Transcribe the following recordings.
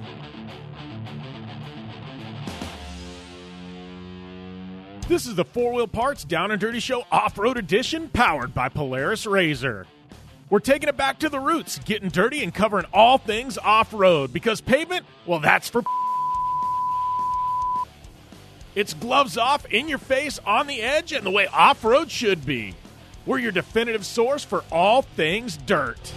This is the Four Wheel Parts Down and Dirty Show Off-Road Edition, powered by Polaris RZR. We're taking it back to the roots, getting dirty and covering all things off-road, because pavement, well, that's for it's gloves off, in your face, on the edge, and the way off-road should be. We're your definitive source for all things dirt.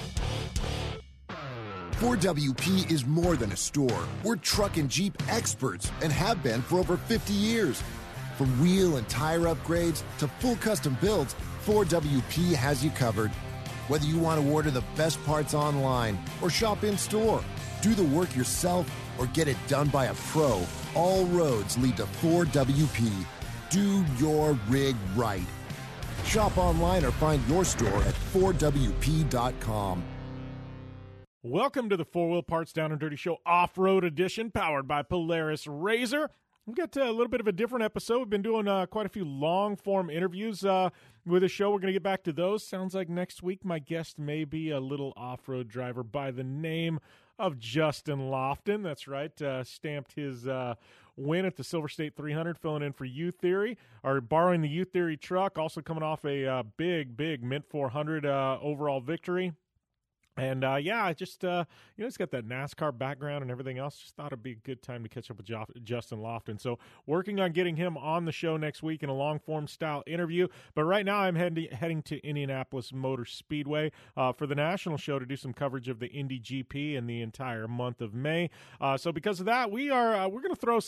4WP is more than a store. We're truck and Jeep experts and have been for over 50 years. From wheel and tire upgrades to full custom builds, 4WP has you covered. Whether you want to order the best parts online or shop in store, do the work yourself, or get it done by a pro, all roads lead to 4WP. Do your rig right. Shop online or find your store at 4WP.com. Welcome to the Four Wheel Parts Down and Dirty Show Off-Road Edition, powered by Polaris RZR. We've got a little bit of a different episode. We've been doing quite a few long-form interviews with the show. We're going to get back to those. Sounds like next week my guest may be a little off-road driver by the name of Justin Lofton. That's right. Stamped his win at the Silver State 300, filling in for U Theory, or borrowing the U Theory truck. Also coming off a big Mint 400 overall victory. And, I just, he's got that NASCAR background and everything else. Just thought it'd be a good time to catch up with Justin Lofton. So working on getting him on the show next week in a long-form style interview. But right now I'm heading to Indianapolis Motor Speedway for the national show to do some coverage of the Indy GP in the entire month of May. So because of that, we're going to throw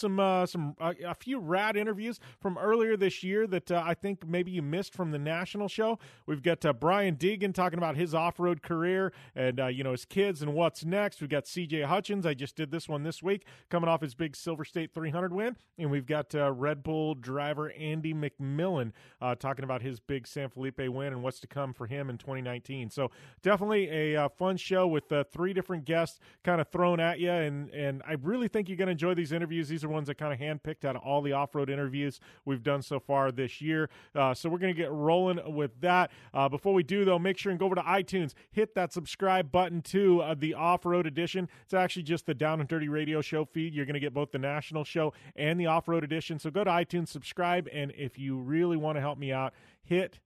a few rad interviews from earlier this year that I think maybe you missed from the national show. We've got Brian Deegan talking about his off-road career and, his kids and what's next. We've got CJ Hutchins. I just did this one this week, coming off his big Silver State 300 win. And we've got Red Bull driver Andy McMillan talking about his big San Felipe win and what's to come for him in 2019. So definitely a fun show with three different guests kind of thrown at you. And I really think you're going to enjoy these interviews. These are ones that kind of handpicked out of all the off-road interviews we've done so far this year. So we're going to get rolling with that. Before we do, though, make sure and go over to iTunes, hit that subscribe button to the off-road edition. It's actually just the Down and Dirty Radio show feed. You're going to get both the national show and the off-road edition. So go to iTunes, subscribe, and if you really want to help me out, hit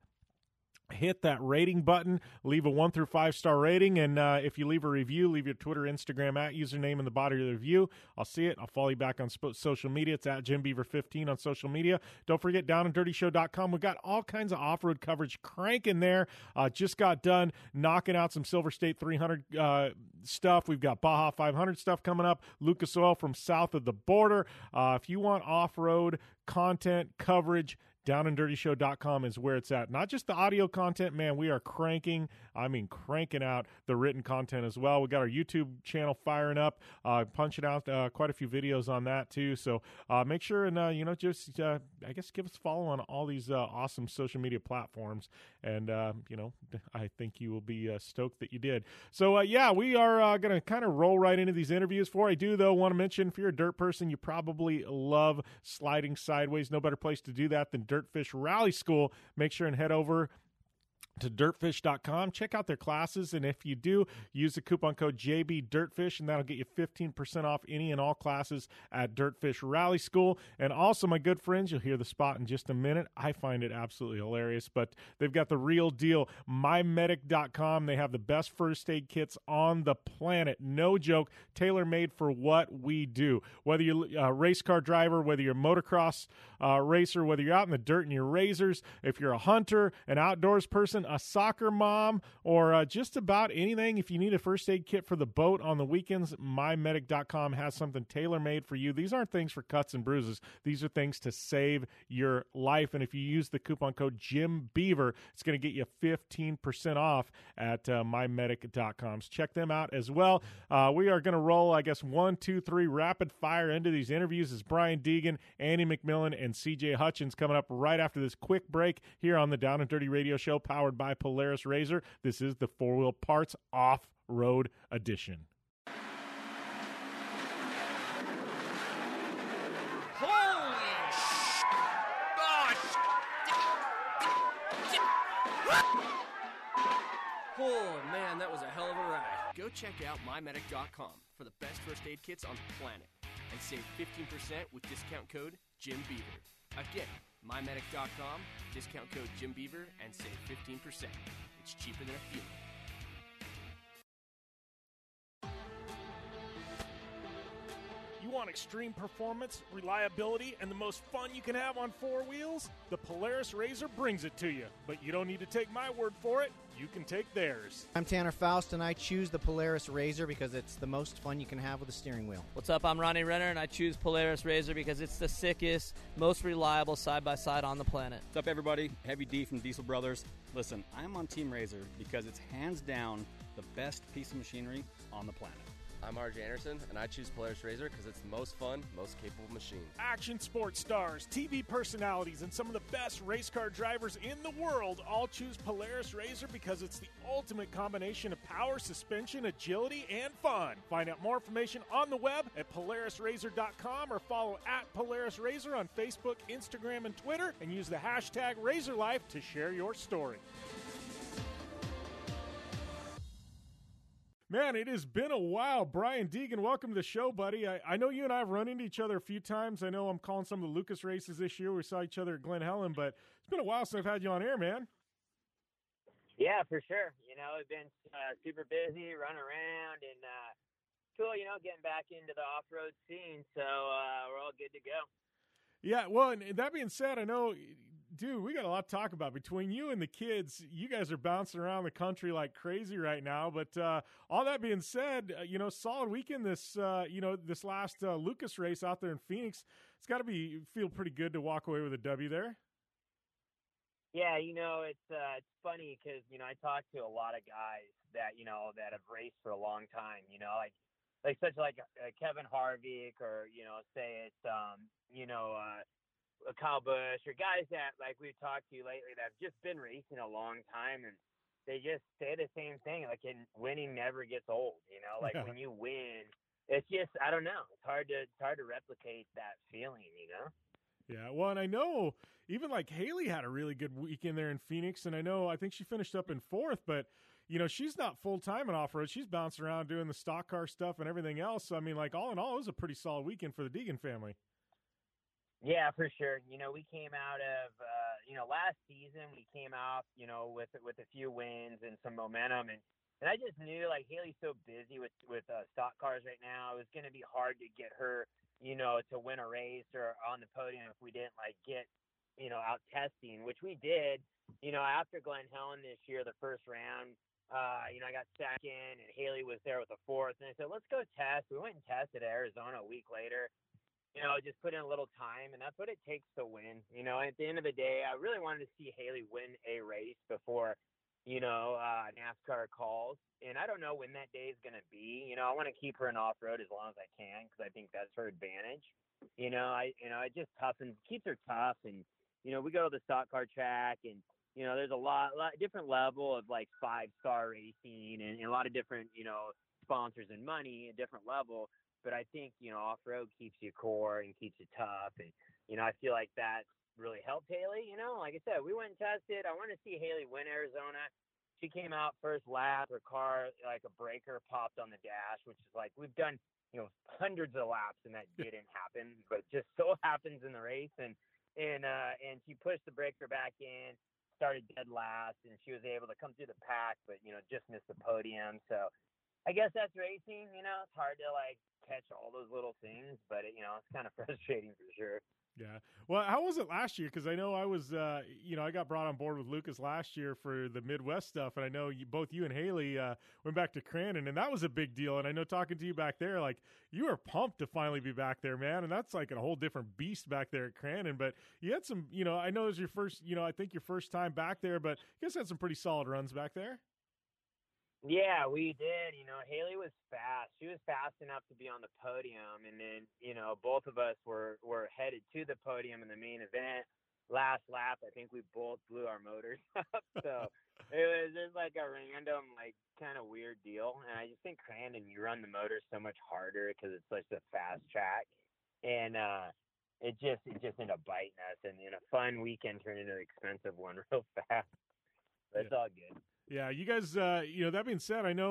that rating button, leave a 1 through 5 star rating, and if you leave a review, leave your Twitter, Instagram @username in the body of the review. I'll see it. I'll follow you back on social media. It's @JimBeaver15 on social media. Don't forget downanddirtyshow.com. We've got all kinds of off-road coverage cranking there. Just got done knocking out some Silver State 300 stuff. We've got Baja 500 stuff coming up. Lucas Oil from south of the border. If you want off-road content coverage, downanddirtyshow.com is where it's at. Not just the audio content, man, we are cranking out the written content as well. We got our YouTube channel firing up, punching out quite a few videos on that too. So make sure and, I guess give us a follow on all these awesome social media platforms. And, I think you will be stoked that you did. So, we are going to kind of roll right into these interviews. Before I do, though, want to mention, if you're a dirt person, you probably love sliding sideways. No better place to do that than Dirtfish Rally School. Make sure and head over to dirtfish.com. Check out their classes, and if you do, use the coupon code JBDirtfish, and that'll get you 15% off any and all classes at Dirtfish Rally School. And also, my good friends, you'll hear the spot in just a minute. I find it absolutely hilarious, but they've got the real deal, mymedic.com. They have the best first aid kits on the planet. No joke. Tailor-made for what we do. Whether you're a race car driver, whether you're a motocross racer, whether you're out in the dirt in your razors, if you're a hunter, an outdoors person, a soccer mom, or just about anything. If you need a first aid kit for the boat on the weekends, mymedic.com has something tailor-made for you. These aren't things for cuts and bruises. These are things to save your life. And if you use the coupon code JimBeaver, it's going to get you 15% off at mymedic.com. So check them out as well. We are going to roll, 1, 2, 3 rapid fire into these interviews. As Brian Deegan, Andy McMillan, and CJ Hutchins coming up right after this quick break here on the Down and Dirty Radio Show, powered by Polaris RZR. This is the Four Wheel Parts Off-Road Edition. Oh, man, that was a hell of a ride. Go check out MyMedic.com for the best first aid kits on the planet and save 15% with discount code JimBeaver. Again, MyMedic.com, discount code JimBeaver, and save 15%. It's cheaper than a feeling. You want extreme performance, reliability, and the most fun you can have on four wheels? The Polaris RZR brings it to you. But you don't need to take my word for it. You can take theirs. I'm Tanner Faust, and I choose the Polaris RZR because it's the most fun you can have with a steering wheel. What's up? I'm Ronnie Renner, and I choose Polaris RZR because it's the sickest, most reliable side-by-side on the planet. What's up, everybody? Heavy D from Diesel Brothers. Listen, I'm on Team RZR because it's hands down the best piece of machinery on the planet. I'm RJ Anderson, and I choose Polaris RZR because it's the most fun, most capable machine. Action sports stars, TV personalities, and some of the best race car drivers in the world all choose Polaris RZR because it's the ultimate combination of power, suspension, agility, and fun. Find out more information on the web at PolarisRZR.com or follow at Polaris RZR on Facebook, Instagram, and Twitter, and use the hashtag RazorLife to share your story. Man, it has been a while. Brian Deegan, welcome to the show, buddy. I know you and I have run into each other a few times. I know I'm calling some of the Lucas races this year. We saw each other at Glen Helen, but it's been a while since I've had you on air, man. Yeah, for sure. You know, we've been super busy, running around, and cool, you know, getting back into the off-road scene, so we're all good to go. Yeah, well, and that being said, I know, dude, we got a lot to talk about. Between you and the kids, you guys are bouncing around the country like crazy right now. But all that being said, you know, solid weekend this last Lucas race out there in Phoenix. It's got to feel pretty good to walk away with a W there. Yeah, you know, it's funny because, you know, I talk to a lot of guys that, you know, that have raced for a long time, you know, like Kevin Harvick, or, you know, say it's, Kyle Busch, or guys that, like, we've talked to lately that have just been racing a long time, and they just say the same thing, like, winning never gets old, you know, like when you win, it's just, I don't know, it's hard to replicate that feeling, you know? Yeah, well, and I know even like Haley had a really good weekend there in Phoenix, and I think she finished up in fourth, but, you know, she's not full-time in off-road. She's bouncing around doing the stock car stuff and everything else. So, I mean, like, all in all, it was a pretty solid weekend for the Deegan family. Yeah, for sure. You know, we came out of, last season we came out, you know, with a few wins and some momentum. And I just knew, like, Haley's so busy with stock cars right now. It was going to be hard to get her, you know, to win a race or on the podium if we didn't, like, get, you know, out testing, which we did. You know, after Glen Helen this year, the first round, I got second, and Haley was there with a fourth. And I said, let's go test. We went and tested at Arizona a week later. You know, just put in a little time, and that's what it takes to win. You know, at the end of the day, I really wanted to see Haley win a race before, you know, NASCAR calls. And I don't know when that day is going to be. You know, I want to keep her in off-road as long as I can because I think that's her advantage. You know, it just keeps her tough. And, you know, we go to the stock car track, and, you know, there's a lot different level of, like, 5-star racing and a lot of different, you know, sponsors and money, a different level. But I think, you know, off-road keeps you core and keeps you tough. And, you know, I feel like that really helped Haley. You know, like I said, we went and tested. I want to see Haley win Arizona. She came out first lap. Her car, like a breaker, popped on the dash, which is like we've done, you know, hundreds of laps, and that didn't happen. But it just so happens in the race. And she pushed the breaker back in, started dead last, and she was able to come through the pack, but, you know, just missed the podium. So I guess that's racing. You know, it's hard to, like, catch all those little things, but you know, it's kind of frustrating for sure. Yeah. Well, how was it last year? Because I know I was, I got brought on board with Lucas last year for the Midwest stuff, and I know both you and Haley went back to Crandon, and that was a big deal. And I know talking to you back there, like, you were pumped to finally be back there, man. And that's like a whole different beast back there at Crandon. But you had some, you know, I know it was your first, you know, I think your first time back there, but you guys had some pretty solid runs back there. Yeah, we did. You know, Haley was fast. She was fast enough to be on the podium. And then, you know, both of us were headed to the podium in the main event. Last lap, I think we both blew our motors up. So it was just like a random, like, kind of weird deal. And I just think Crandon, you run the motors so much harder because it's such a fast track. And it just ended up biting us. And, you know, a fun weekend turned into an expensive one real fast. But it's all good. Yeah, you guys, that being said, I know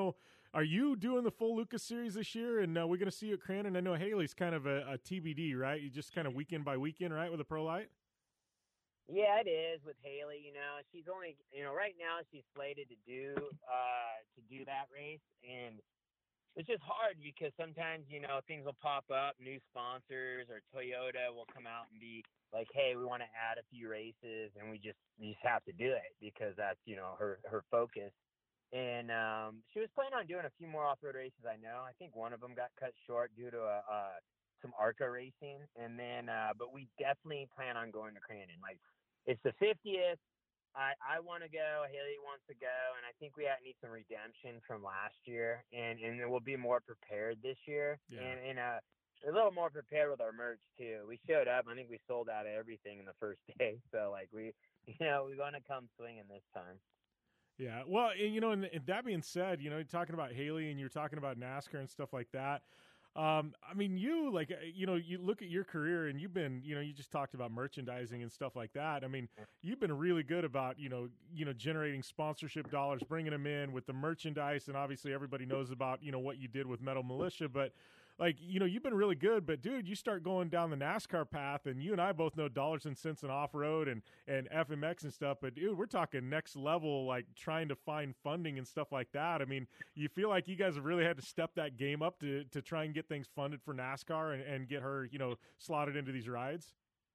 Are you doing the full Lucas Series this year? And we're going to see you at Crandon. I know Haley's kind of a TBD, right? You just kind of weekend by weekend, right, with a Pro Light? Yeah, it is with Haley. She's only, right now she's slated to do that race, and it's just hard because sometimes, things will pop up, new sponsors or Toyota will come out and be like, hey, we want to add a few races, and we just have to do it because that's, her focus. And she was planning on doing a few more off-road races, I know. I think one of them got cut short due to some ARCA racing. And then, but we definitely plan on going to Crandon. Like, it's the 50th. I want to go. Haley wants to go. And I think we need some redemption from last year. And we'll be more prepared this year. Yeah. And a little more prepared with our merch, too. We showed up. I think we sold out of everything in the first day. So, like, we're going to come swinging this time. Yeah, well, and that being said, you're talking about Haley and you're talking about NASCAR and stuff like that. I mean, you look at your career and you've been, you just talked about merchandising and stuff like that. I mean, you've been really good about, generating sponsorship dollars, bringing them in with the merchandise. And obviously everybody knows about, what you did with Metal Militia, but like, you've been really good, but dude, you start going down the NASCAR path and you and I both know dollars and cents in off-road and FMX and stuff. But dude, we're talking next level, like trying to find funding and stuff like that. I mean, you feel like you guys have really had to step that game up to try and get things funded for NASCAR and get her, slotted into these rides.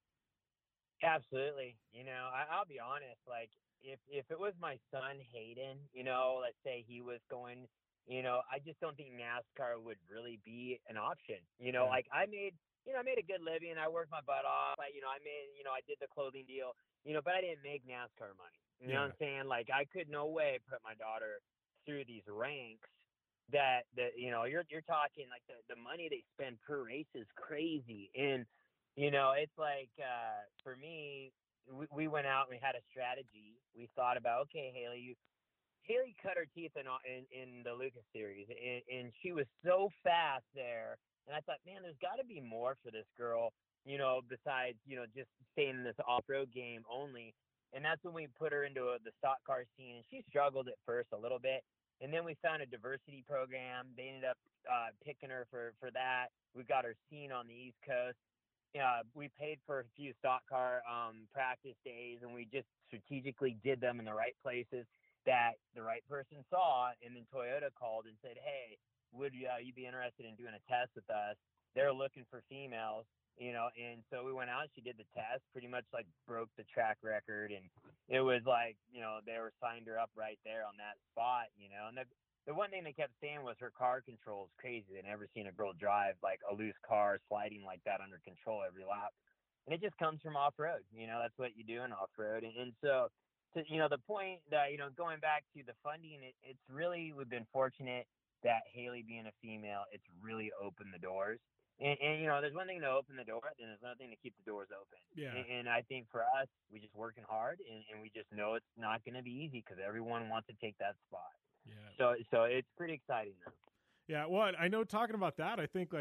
Absolutely. I'll be honest, like if it was my son, Hayden, let's say he was going, I just don't think NASCAR would really be an option. Like I made a good living. I worked my butt off. I did the clothing deal, but I didn't make NASCAR money. You know what I'm saying? Like I could no way put my daughter through these ranks that you're talking like the money they spend per race is crazy. And, it's like, for me, we went out and we had a strategy. We thought about, okay, Haley cut her teeth in the Lucas Series, and she was so fast there. And I thought, man, there's got to be more for this girl, besides, just staying in this off-road game only. And that's when we put her into the stock car scene. And she struggled at first a little bit. And then we found a diversity program. They ended up picking her for that. We got her seen on the East Coast. We paid for a few stock car practice days, and we just strategically did them in the right places that the right person saw. And then Toyota called and said, hey, would you be interested in doing a test with us? They're looking for females, and so we went out, she did the test, pretty much like broke the track record. And it was like, they were signed her up right there on that spot, and the one thing they kept saying was her car control is crazy. They'd never seen a girl drive like a loose car sliding like that under control every lap. And it just comes from off-road, that's what you do in off-road. And so, the point that, going back to the funding, it's really, we've been fortunate that Haley being a female, it's really opened the doors. And there's one thing to open the door, then there's another thing to keep the doors open. Yeah. And I think for us, we just working hard, and we just know it's not going to be easy because everyone wants to take that spot. Yeah. So it's pretty exciting though. Yeah. Well, I know talking about that, I think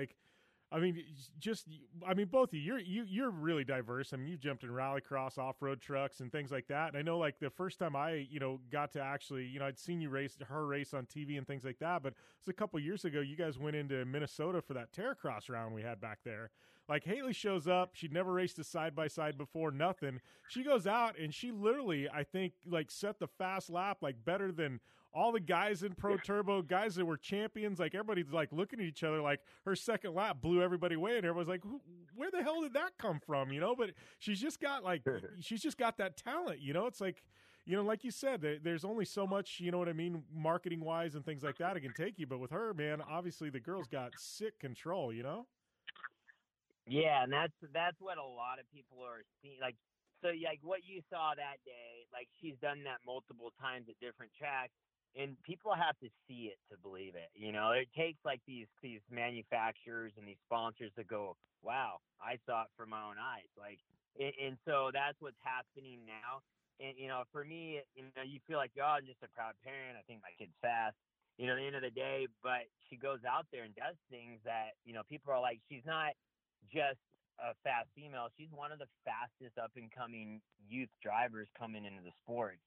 both of you, you're really diverse. I mean, you've jumped in rallycross, off-road trucks and things like that. And I know like the first time I, got to actually, I'd seen you race on TV and things like that, but it was a couple years ago, you guys went into Minnesota for that Terracross round we had back there. Like Haley shows up, she'd never raced a side-by-side before, nothing. She goes out and she literally, I think, like set the fast lap, like better than all the guys in Pro Turbo, guys that were champions. Like everybody's like looking at each other, like her second lap blew everybody away, and everyone's like, where the hell did that come from? But she's just got that talent, it's like, like you said, there's only so much, marketing wise and things like that it can take you. But with her, man, obviously the girl's got sick control, Yeah, and that's what a lot of people are seeing. Like, so like what you saw that day, like she's done that multiple times at different tracks, and people have to see it to believe it. It takes like these manufacturers and these sponsors to go, wow, I saw it from my own eyes. Like, and so that's what's happening now. And, for me, you feel like, oh, I'm just a proud parent. I think my kid's fast, at the end of the day, but she goes out there and does things that, people are like, she's not just a fast female. She's one of the fastest up and coming youth drivers coming into the sport.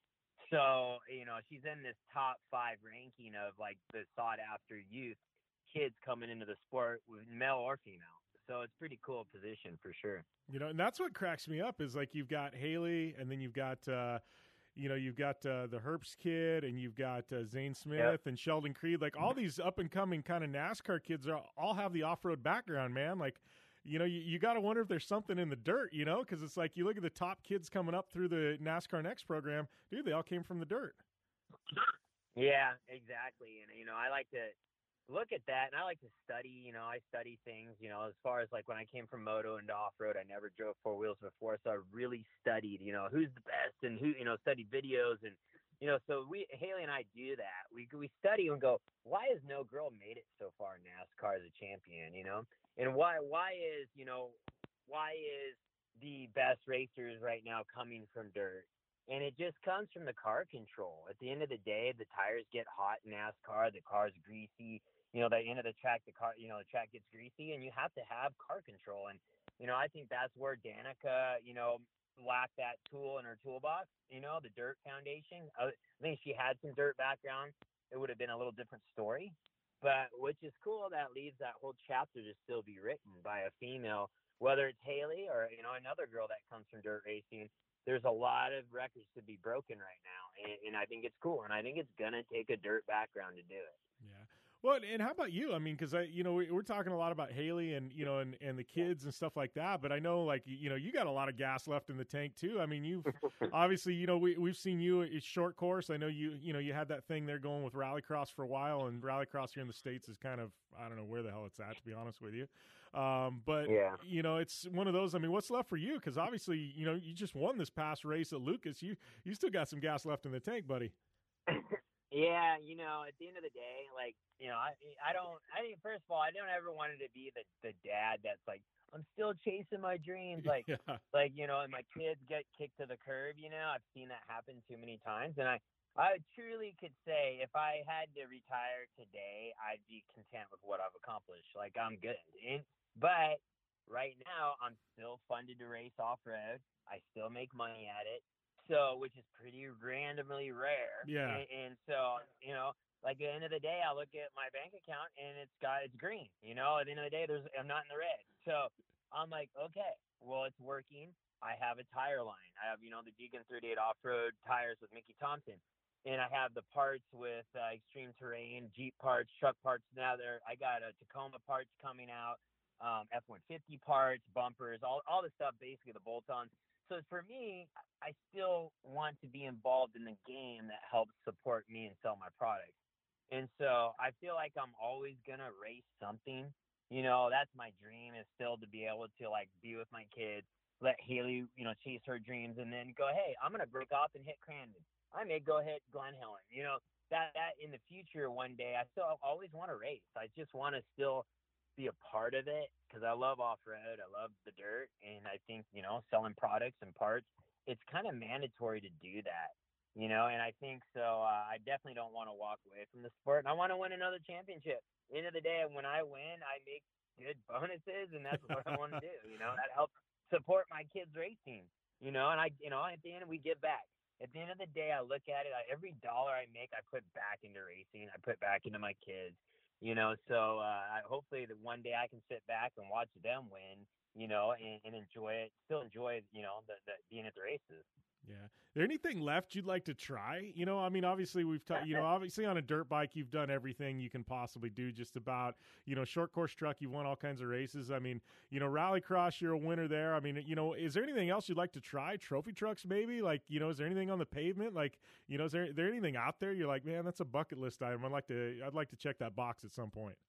So, she's in this top 5 ranking of like the sought after youth kids coming into the sport, with male or female. So it's pretty cool position for sure. And that's what cracks me up is like you've got Haley, and then you've got the Herbst kid, and you've got Zane Smith and Sheldon Creed. Like all these up and coming kind of NASCAR kids all have the off road background, man. Like, you got to wonder if there's something in the dirt, because it's like you look at the top kids coming up through the NASCAR Next program, dude, they all came from the dirt. Yeah, exactly. And I like to look at that, and I like to study. I study things. As far as like when I came from moto into off road, I never drove 4 wheels before, so I really studied. Who's the best, and who studied videos, and so Haley and I do that. We study and go, why has no girl made it so far in NASCAR as a champion? And why is the best racers right now coming from dirt? And it just comes from the car control. At the end of the day, the tires get hot in NASCAR, the car's greasy. The end of the track, the track gets greasy, and you have to have car control. And, I think that's where Danica, lacked that tool in her toolbox, the dirt foundation. I think she had some dirt background. It would have been a little different story. But which is cool, that leaves that whole chapter to still be written by a female, whether it's Haley or, another girl that comes from dirt racing. There's a lot of records to be broken right now. And I think it's cool. And I think it's going to take a dirt background to do it. Yeah. Well, and how about you? I mean, because we're talking a lot about Haley and and the kids and stuff like that. But I know, like you got a lot of gas left in the tank too. I mean, you've obviously we've seen you at short course. I know you had that thing there going with Rallycross for a while, and Rallycross here in the States is kind of, I don't know where the hell it's at, to be honest with you. But yeah. It's one of those. I mean, what's left for you? Because obviously you just won this past race at Lucas. You still got some gas left in the tank, buddy. Yeah, at the end of the day, like, first of all, I don't ever wanted to be the dad that's like, I'm still chasing my dreams. Like, yeah. And my kids get kicked to the curb, I've seen that happen too many times. And I truly could say if I had to retire today, I'd be content with what I've accomplished. Like, I'm good. But right now, I'm still funded to race off-road. I still make money at it. So, which is pretty randomly rare. Yeah. And so, like at the end of the day, I look at my bank account and it's green. At the end of the day, I'm not in the red. So I'm like, okay, well, it's working. I have a tire line. I have, the Deegan 38 off-road tires with Mickey Thompson. And I have the parts with Extreme Terrain, Jeep parts, truck parts. Now I got a Tacoma parts coming out, F-150 parts, bumpers, all the stuff, basically the bolt-ons. So for me, I still want to be involved in the game that helps support me and sell my products. And so I feel like I'm always going to race something. That's my dream, is still to be able to like be with my kids, let Haley, chase her dreams, and then go, hey, I'm going to break off and hit Crandon. I may go hit Glen Helen. That in the future one day, I still always want to race. I just want to still be a part of it because I love off-road. I love the dirt. And I think, selling products and parts, it's kind of mandatory to do that, and I think so. I definitely don't want to walk away from the sport, and I want to win another championship. End of the day, when I win, I make good bonuses, and that's what I want to do. That helps support my kids' racing, and at the end, we give back. At the end of the day, I look at it, every dollar I make, I put back into racing. I put back into my kids. So hopefully that one day I can sit back and watch them win, and enjoy it, still enjoy, the being at the races. Yeah. Is there anything left you'd like to try? I mean, obviously we've talked, obviously on a dirt bike, you've done everything you can possibly do just about, short course truck, you've won all kinds of races. I mean, Rallycross, you're a winner there. I mean, is there anything else you'd like to try? Trophy trucks, maybe? Like, is there anything on the pavement? Like, is there anything out there you're like, man, that's a bucket list item. I'd like to check that box at some point.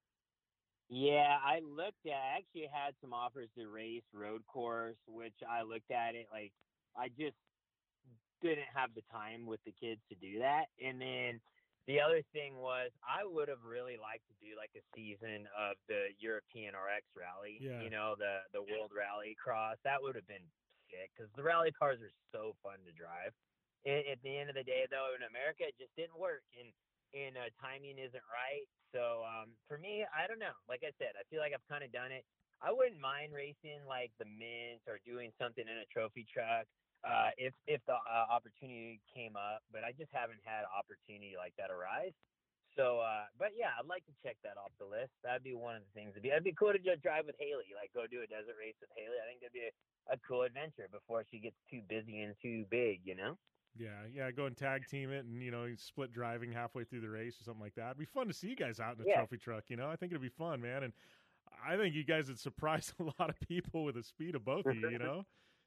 Yeah, I actually had some offers to race road course, which I looked at it. Like, I just didn't have the time with the kids to do that. And then the other thing was I would have really liked to do like a season of the European RX rally, yeah. The World Rally Cross. That would have been sick because the rally cars are so fun to drive. At the end of the day, though, in America, it just didn't work, and timing isn't right. So for me, I don't know. Like I said, I feel like I've kind of done it. I wouldn't mind racing like the Mint or doing something in a trophy truck. if the opportunity came up, but I just haven't had an opportunity like that arise. So, but yeah, I'd like to check that off the list. That'd be one of the things. It'd be cool to just drive with Haley, like go do a desert race with Haley. I think that'd be a cool adventure before she gets too busy and too big, you know? Yeah, go and tag team it, and split driving halfway through the race or something like that. It'd be fun to see you guys out in a trophy truck. I think it'd be fun, man, and I think you guys would surprise a lot of people with the speed of both of you.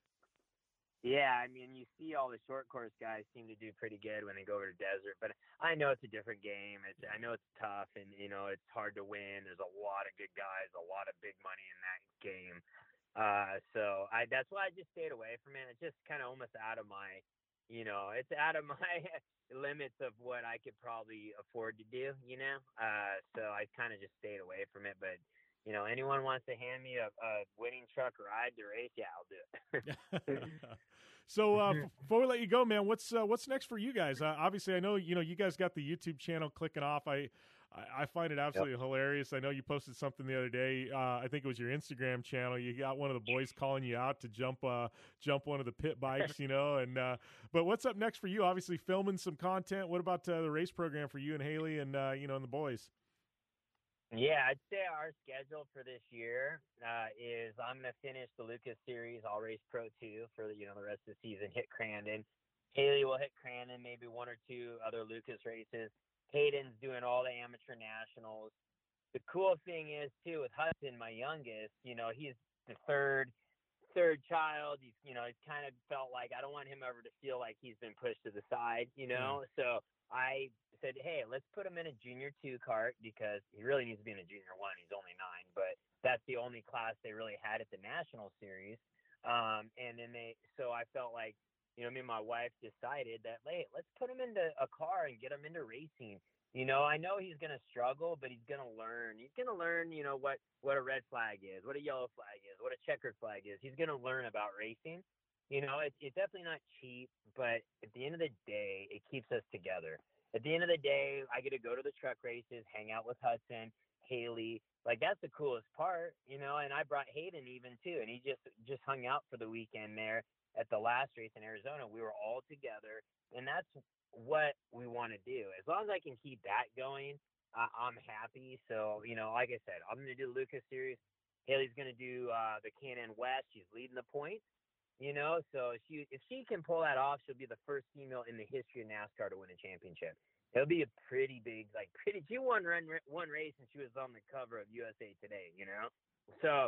Yeah, I mean, you see all the short course guys seem to do pretty good when they go over to desert, but I know it's a different game. I know it's tough, and it's hard to win. There's a lot of good guys, a lot of big money in that game. So that's why I just stayed away from it. It's just kind of almost out of my, it's out of my limits of what I could probably afford to do. So I kind of just stayed away from it. But anyone wants to hand me a winning truck ride to race, yeah, I'll do it. So before we let you go, man, what's next for you guys? Obviously, I know you guys got the YouTube channel clicking off. I find it absolutely hilarious. I know you posted something the other day. I think it was your Instagram channel. You got one of the boys calling you out to jump one of the pit bikes, And but what's up next for you? Obviously, filming some content. What about the race program for you and Haley and and the boys? Yeah, I'd say our schedule for this year is I'm going to finish the Lucas Series. I'll race Pro 2 for the rest of the season, hit Crandon. Haley will hit Crandon, maybe one or two other Lucas races. Hayden's doing all the amateur nationals. The cool thing is, too, with Hudson, my youngest, he's the third child. He's kind of felt like I don't want him ever to feel like he's been pushed to the side, So I said, hey, let's put him in a junior 2 cart because he really needs to be in a junior 1. He's only 9, but that's the only class they really had at the national series. And then so I felt like, me and my wife decided that, hey, let's put him into a car and get him into racing. I know he's going to struggle, but he's going to learn. He's going to learn, what a red flag is, what a yellow flag is, what a checkered flag is. He's going to learn about racing. It's definitely not cheap, but at the end of the day, it keeps us together. At the end of the day, I get to go to the truck races, hang out with Hudson, Haley. Like, that's the coolest part, and I brought Hayden even too, and he just hung out for the weekend there at the last race in Arizona. We were all together, and that's what we want to do. As long as I can keep that going, I'm happy. So, like I said, I'm going to do the Lucas Series. Haley's going to do the Can-Am West. She's leading the points. So if she can pull that off, she'll be the first female in the history of NASCAR to win a championship. It'll be a pretty big, she won one race and she was on the cover of USA Today, So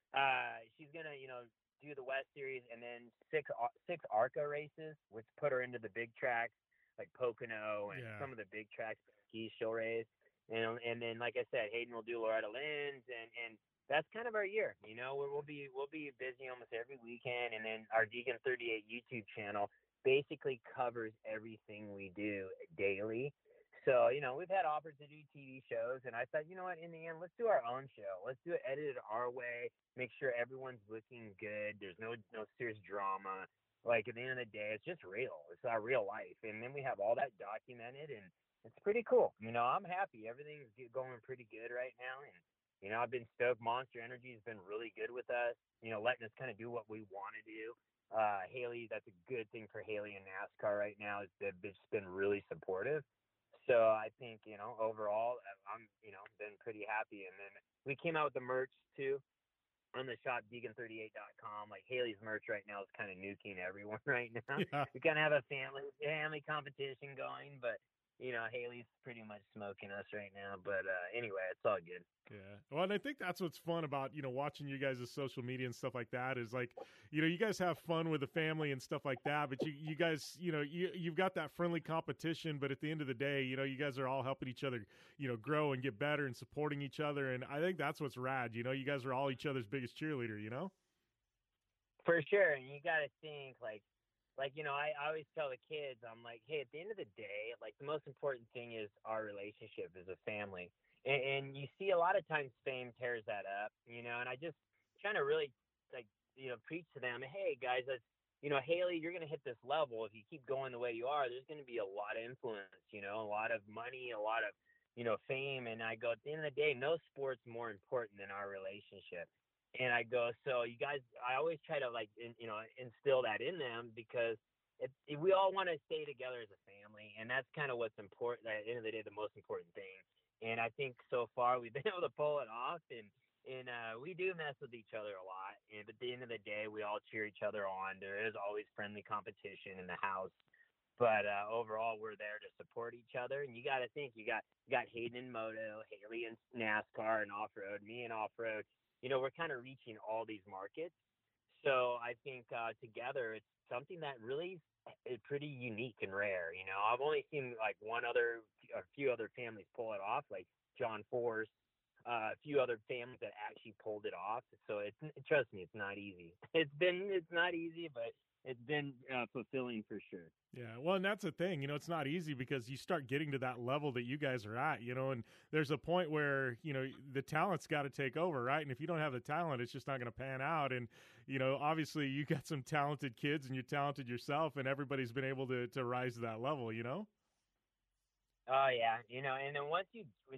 she's gonna, do the West Series and then six ARCA races, which put her into the big tracks like Pocono and some of the big tracks she'll race. And then, like I said, Hayden will do Loretta Lynn's and that's kind of our year, we'll be busy almost every weekend. And then our Deegan 38 YouTube channel basically covers everything we do daily. So, we've had offers to do TV shows, and I thought, in the end, let's do our own show. Let's do it edited our way, make sure everyone's looking good. There's no serious drama. Like, at the end of the day, it's just real. It's our real life. And then we have all that documented, and it's pretty cool. I'm happy. Everything's going pretty good right now, and I've been stoked. Monster Energy has been really good with us, letting us kind of do what we want to do. Haley, that's a good thing for Haley and NASCAR right now, is they've just been really supportive. So I think, overall, I'm, been pretty happy. And then we came out with the merch too on the shop, Deegan38.com. Like, Haley's merch right now is kind of nuking everyone right now. Yeah. We kind of have a family competition going, but Haley's pretty much smoking us right now. But anyway, it's all good. Yeah. Well, and I think that's what's fun about, watching you guys' social media and stuff like that is like, you guys have fun with the family and stuff like that, but you guys, you've got that friendly competition, but at the end of the day, you guys are all helping each other, grow and get better and supporting each other. And I think that's what's rad. You guys are all each other's biggest cheerleader, For sure. And you got to think I always tell the kids, I'm like, hey, at the end of the day, the most important thing is our relationship as a family. And you see a lot of times fame tears that up, and I just trying to really preach to them, hey guys, Haley, you're going to hit this level. If you keep going the way you are, there's going to be a lot of influence, a lot of money, a lot of, fame. And I go, at the end of the day, no sport's more important than our relationship. And I go, so you guys, I always try to instill that in them because we all want to stay together as a family, and that's kind of what's important. At the end of the day, the most important thing. And I think so far we've been able to pull it off, and we do mess with each other a lot. And at the end of the day, we all cheer each other on. There is always friendly competition in the house, but overall, we're there to support each other. And you got to think, you got Hayden in moto, Haley in NASCAR and off road, me in off road. We're kind of reaching all these markets. So I think together it's something that really is pretty unique and rare. I've only seen like a few other families pull it off, like John Force, a few other families that actually pulled it off. So trust me, it's not easy. It's not easy, but it's been fulfilling for sure. Yeah, well, and that's the thing, it's not easy because you start getting to that level that you guys are at, and there's a point where, the talent's got to take over, right? And if you don't have the talent, it's just not going to pan out. And, obviously you got some talented kids and you're talented yourself, and everybody's been able to rise to that level, Oh yeah, and then once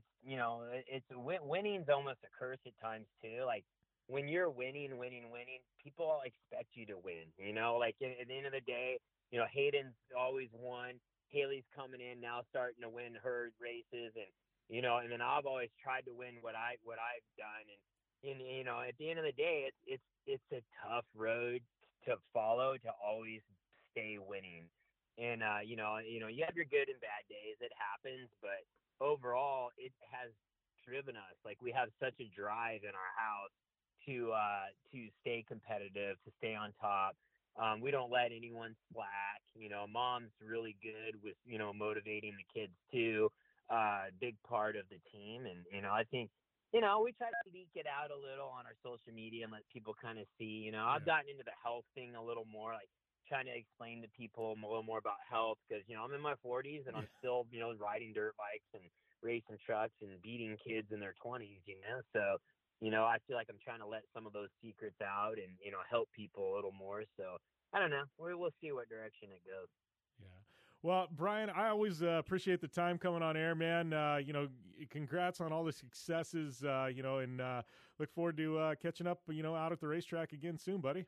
winning's almost a curse at times too. Like when you're winning, people expect you to win. Like at the end of the day, Hayden's always won. Haley's coming in now, starting to win her races, and then I've always tried to win what I've done. And at the end of the day, it's a tough road to follow to always stay winning. And you have your good and bad days. It happens, but overall, it has driven us. Like we have such a drive in our house to stay competitive, to stay on top. We don't let anyone slack. Mom's really good with motivating the kids too. Big part of the team, and I think we try to leak it out a little on our social media and let people kind of see. I've gotten into the health thing a little more, like trying to explain to people a little more about health because I'm in my 40s and I'm still riding dirt bikes and racing trucks and beating kids in their 20s. So I feel like I'm trying to let some of those secrets out and help people a little more. So I don't know. We'll see what direction it goes. Yeah. Well, Brian, I always appreciate the time coming on air, man. Congrats on all the successes, and look forward to catching up, out at the racetrack again soon, buddy.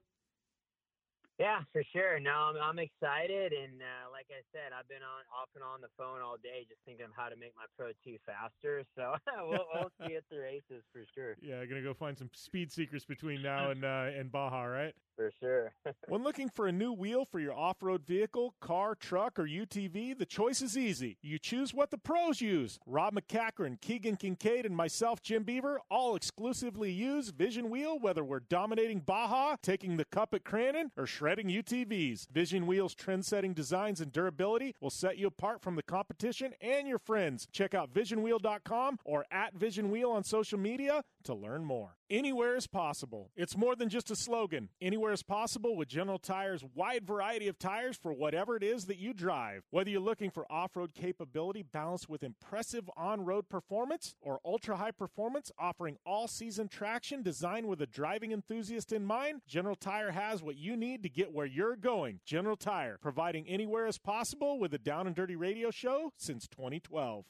Yeah, for sure. No, I'm excited, and like I said, I've been off and on the phone all day, just thinking of how to make my Pro 2 faster. So we'll see at the races for sure. Yeah, gonna go find some speed secrets between now and Baja, right? For sure. When looking for a new wheel for your off-road vehicle, car, truck, or UTV, the choice is easy. You choose what the pros use. Rob McCachran, Keegan Kincaid, and myself, Jim Beaver, all exclusively use Vision Wheel, whether we're dominating Baja, taking the cup at Crandon, or shredding UTVs. Vision Wheel's trend-setting designs and durability will set you apart from the competition and your friends. Check out visionwheel.com or @VisionWheel on social media to learn more. Anywhere is possible. It's more than just a slogan. Anywhere is possible with General Tire's wide variety of tires for whatever it is that you drive. Whether you're looking for off-road capability balanced with impressive on-road performance or ultra-high performance offering all-season traction designed with a driving enthusiast in mind, General Tire has what you need to get where you're going. General Tire, providing anywhere is possible with a Down and Dirty radio show since 2012.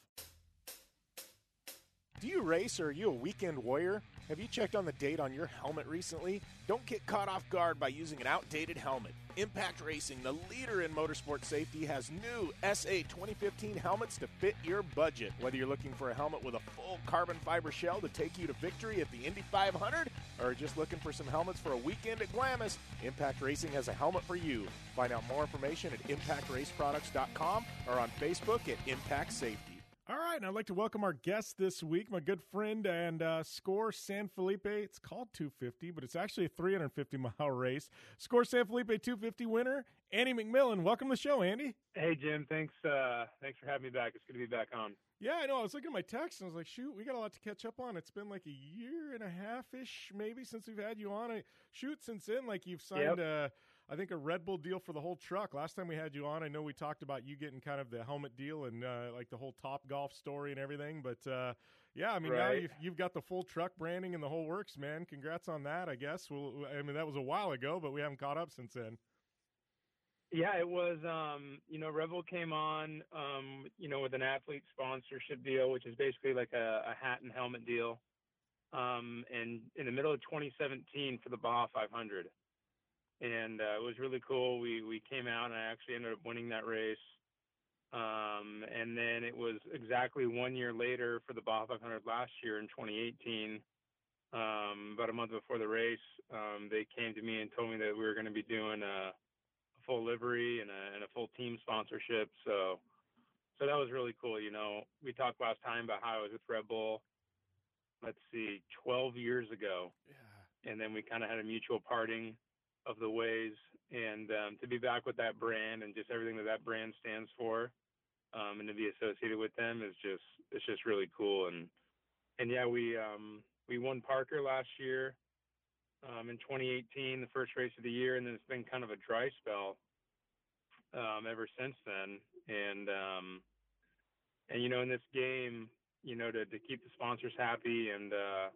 Do you race or are you a weekend warrior? Have you checked on the date on your helmet recently? Don't get caught off guard by using an outdated helmet. Impact Racing, the leader in motorsport safety, has new SA 2015 helmets to fit your budget. Whether you're looking for a helmet with a full carbon fiber shell to take you to victory at the Indy 500 or just looking for some helmets for a weekend at Glamis, Impact Racing has a helmet for you. Find out more information at impactraceproducts.com or on Facebook at Impact Safety. All right, and I'd like to welcome our guest this week, my good friend and Score San Felipe. It's called 250, but it's actually a 350-mile race. Score San Felipe 250 winner, Andy McMillan. Welcome to the show, Andy. Hey, Jim. Thanks for having me back. It's good to be back on. Yeah, I know. I was looking at my text, and I was like, shoot, we got a lot to catch up on. It's been like a year and a half-ish maybe since we've had you on. Since then, like you've signed I think a Red Bull deal for the whole truck. Last time we had you on, I know we talked about you getting kind of the helmet deal and like the whole Top Golf story and everything. But yeah, I mean, right. Now you've got the full truck branding and the whole works, man. Congrats on that, I guess. I mean, that was a while ago, but we haven't caught up since then. Yeah, it was, Red Bull came on, with an athlete sponsorship deal, which is basically like a hat and helmet deal. and in the middle of 2017 for the Baja 500. And it was really cool. We came out, and I actually ended up winning that race. And then it was exactly 1 year later for the Baja 500 last year in 2018. About a month before the race, they came to me and told me that we were going to be doing a full livery and a full team sponsorship. So that was really cool. You know, we talked last time about how I was with Red Bull, 12 years ago. Yeah. And then we kind of had a mutual parting of the ways, and to be back with that brand and just everything that brand stands for, and to be associated with them it's just really cool. And yeah, we won Parker last year, in 2018, the first race of the year, and then it's been kind of a dry spell ever since then. And you know, in this game, you know, to keep the sponsors happy and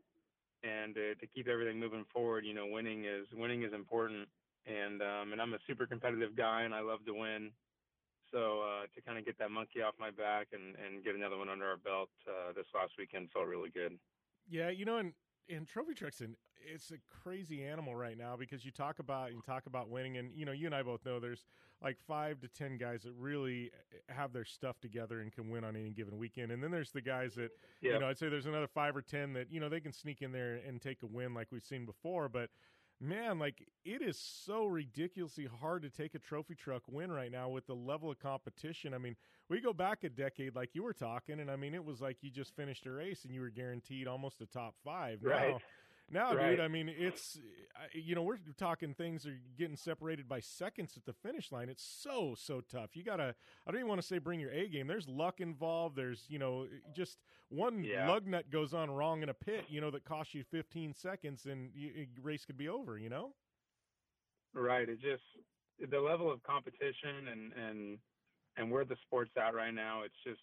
to keep everything moving forward, you know, winning is important. And I'm a super competitive guy, and I love to win. So to kind of get that monkey off my back and get another one under our belt this last weekend felt really good. Yeah, you know, and Trophy Trucks, it's a crazy animal right now, because you talk about winning, and you know, you and I both know there's like 5 to 10 guys that really have their stuff together and can win on any given weekend, and then there's the guys that, Yep. You know, I'd say there's another 5 or 10 that, you know, they can sneak in there and take a win like we've seen before, but man, like, it is so ridiculously hard to take a trophy truck win right now with the level of competition. I mean, we go back a decade, like you were talking, and I mean, it was like you just finished a race and you were guaranteed almost a top 5. Right. Now, Right. dude, I mean, it's, you know, we're talking things are getting separated by seconds at the finish line. It's so tough. You got to, I don't even want to say bring your A game. There's luck involved. There's, you know, just one lug nut goes on wrong in a pit, you know, that costs you 15 seconds and race could be over, you know? Right. It just, the level of competition and where the sport's at right now, it's just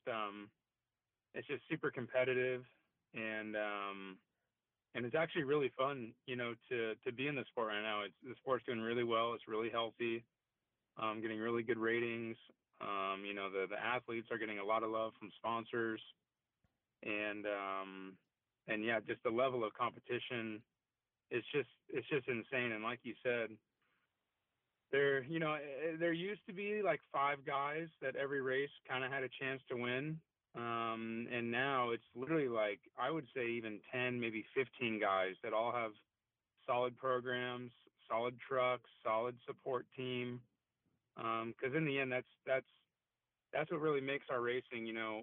super competitive, and it's actually really fun, you know, to be in the sport right now. The sport's doing really well. It's really healthy, getting really good ratings. You know, the athletes are getting a lot of love from sponsors, and yeah, just the level of competition, it's just insane. And like you said, there used to be like 5 guys that every race kind of had a chance to win. And now it's literally like, I would say even 10, maybe 15 guys that all have solid programs, solid trucks, solid support team. 'Cause in the end, that's what really makes our racing, you know,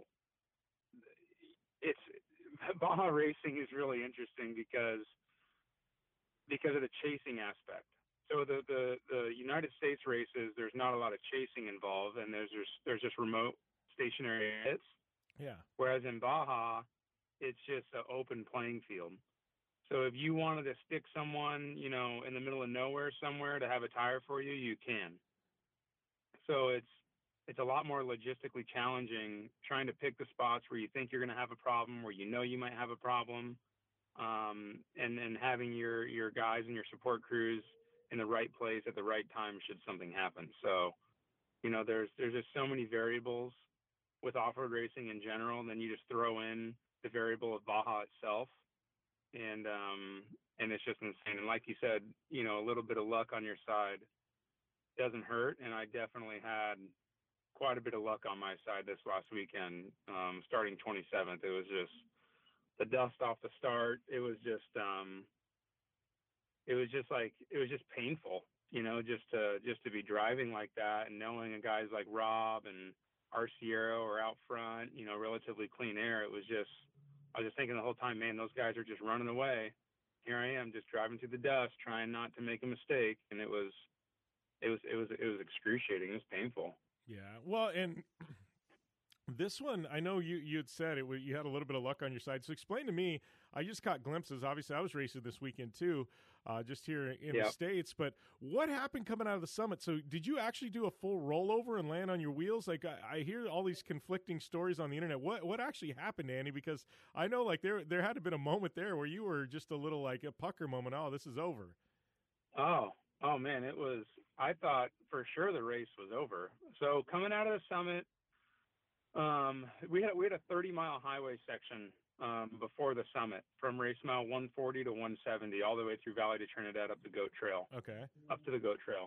Baja racing is really interesting because of the chasing aspect. So the United States races, there's not a lot of chasing involved, and there's just remote stationary hits. Yeah. Whereas in Baja, it's just an open playing field. So if you wanted to stick someone, you know, in the middle of nowhere somewhere to have a tire for you, you can. So it's a lot more logistically challenging trying to pick the spots where you think you're going to have a problem, where you know you might have a problem, and having your guys and your support crews in the right place at the right time should something happen. So, you know, there's just so many variables with off-road racing in general, and then you just throw in the variable of Baja itself, and it's just insane. And like you said, you know, a little bit of luck on your side doesn't hurt, and I definitely had quite a bit of luck on my side this last weekend, starting 27th. It was just the dust off the start. It was just painful, you know, just to be driving like that, and knowing guys like Rob and Arciero are out front, you know, relatively clean air. I was just thinking the whole time, man, those guys are just running away. Here I am, just driving through the dust, trying not to make a mistake, and it was excruciating. It was painful. Yeah. Well, and this one, I know you had said you had a little bit of luck on your side. So explain to me, I just caught glimpses. Obviously, I was racing this weekend too, just here in the States. But what happened coming out of the summit? So did you actually do a full rollover and land on your wheels? Like, I hear all these conflicting stories on the internet. What actually happened, Andy? Because I know, like, there had to have been a moment there where you were just a little, like, a pucker moment. Oh, this is over. Oh man, it was. I thought for sure the race was over. So coming out of the summit, we had a 30-mile highway section before the summit, from race mile 140 to 170, all the way through Valley de Trinidad up the Goat Trail. Okay. Up to the Goat Trail.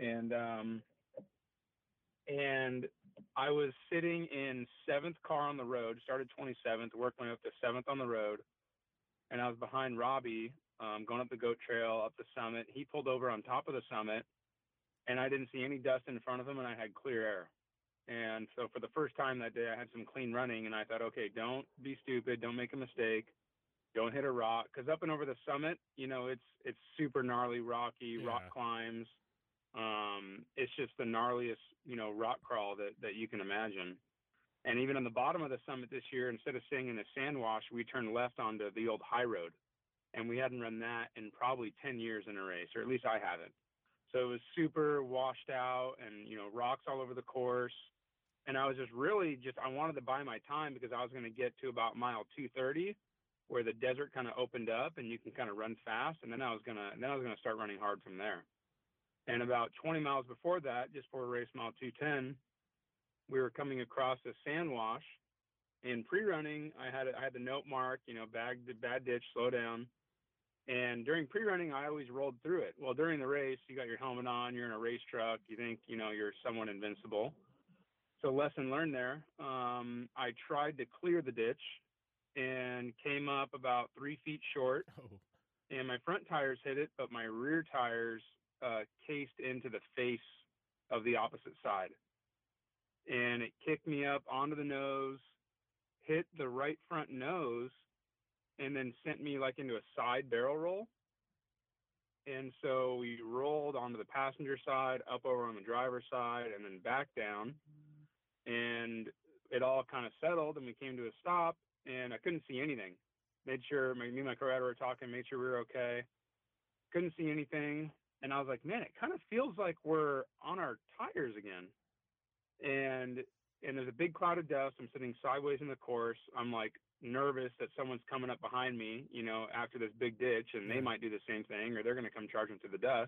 And I was sitting in 7th car on the road, started 27th, worked my way up to 7th on the road, and I was behind Robbie, going up the Goat Trail, up the summit. He pulled over on top of the summit, and I didn't see any dust in front of him, and I had clear air. And so for the first time that day, I had some clean running, and I thought, okay, don't be stupid, don't make a mistake, don't hit a rock, because up and over the summit, you know, it's super gnarly, rocky, rock climbs. It's just the gnarliest, you know, rock crawl that you can imagine. And even on the bottom of the summit this year, instead of staying in the sand wash, we turned left onto the old high road. And we hadn't run that in probably 10 years in a race, or at least I haven't. So it was super washed out and, you know, rocks all over the course. And I was just I wanted to buy my time because I was going to get to about mile 230 where the desert kind of opened up and you can kind of run fast. And then I was going to start running hard from there. And about 20 miles before that, just before race mile 210, we were coming across a sand wash. In pre-running, I had the note mark, you know, bad ditch, slow down. And during pre-running, I always rolled through it. Well, during the race, you got your helmet on, you're in a race truck, you think, you know, you're somewhat invincible. So lesson learned there. I tried to clear the ditch and came up about 3 feet short. Oh. And my front tires hit it, but my rear tires cased into the face of the opposite side. And it kicked me up onto the nose, hit the right front nose, and then sent me like into a side barrel roll. And so we rolled onto the passenger side, up over on the driver's side, and then back down. And it all kind of settled, and we came to a stop, and I couldn't see anything. Made sure, me and my co-rider were talking, made sure we were okay. Couldn't see anything. And I was like, man, it kind of feels like we're on our tires again. And there's a big cloud of dust. I'm sitting sideways in the course. I'm like nervous that someone's coming up behind me, you know, after this big ditch, and they might do the same thing, or they're going to come charging through the dust.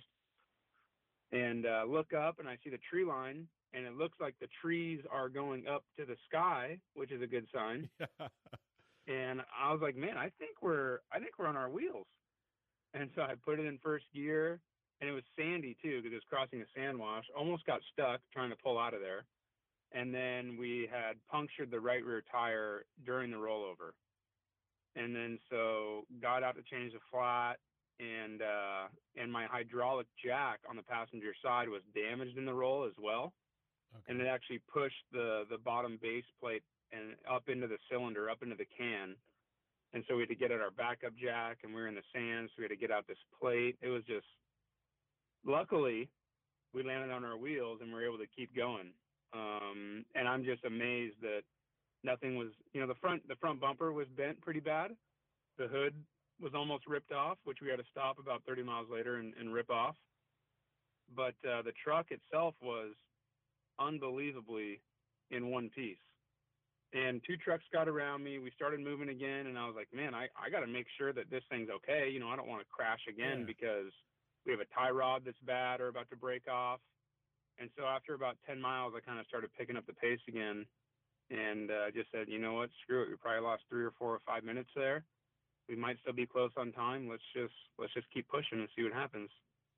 And look up, and I see the tree line, and it looks like the trees are going up to the sky, which is a good sign. And I was like, man, I think we're on our wheels. And so I put it in first gear, and it was sandy too because it was crossing a sand wash. Almost got stuck trying to pull out of there. And then we had punctured the right rear tire during the rollover. And then so got out to change the flat, and my hydraulic jack on the passenger side was damaged in the roll as well. Okay. And it actually pushed the bottom base plate and up into the cylinder, up into the can. And so we had to get at our backup jack, and we were in the sand, so we had to get out this plate. It was just, luckily, we landed on our wheels and we were able to keep going. And I'm just amazed that nothing was, you know, the front bumper was bent pretty bad. The hood was almost ripped off, which we had to stop about 30 miles later and rip off. But the truck itself was unbelievably in one piece. And 2 trucks got around me. We started moving again, and I was like, man, I got to make sure that this thing's okay. You know, I don't want to crash again because we have a tie rod that's bad or about to break off. And so after about 10 miles, I kind of started picking up the pace again, and just said, you know what, screw it. We probably lost 3 or 4 or 5 minutes there. We might still be close on time. Let's just keep pushing and see what happens.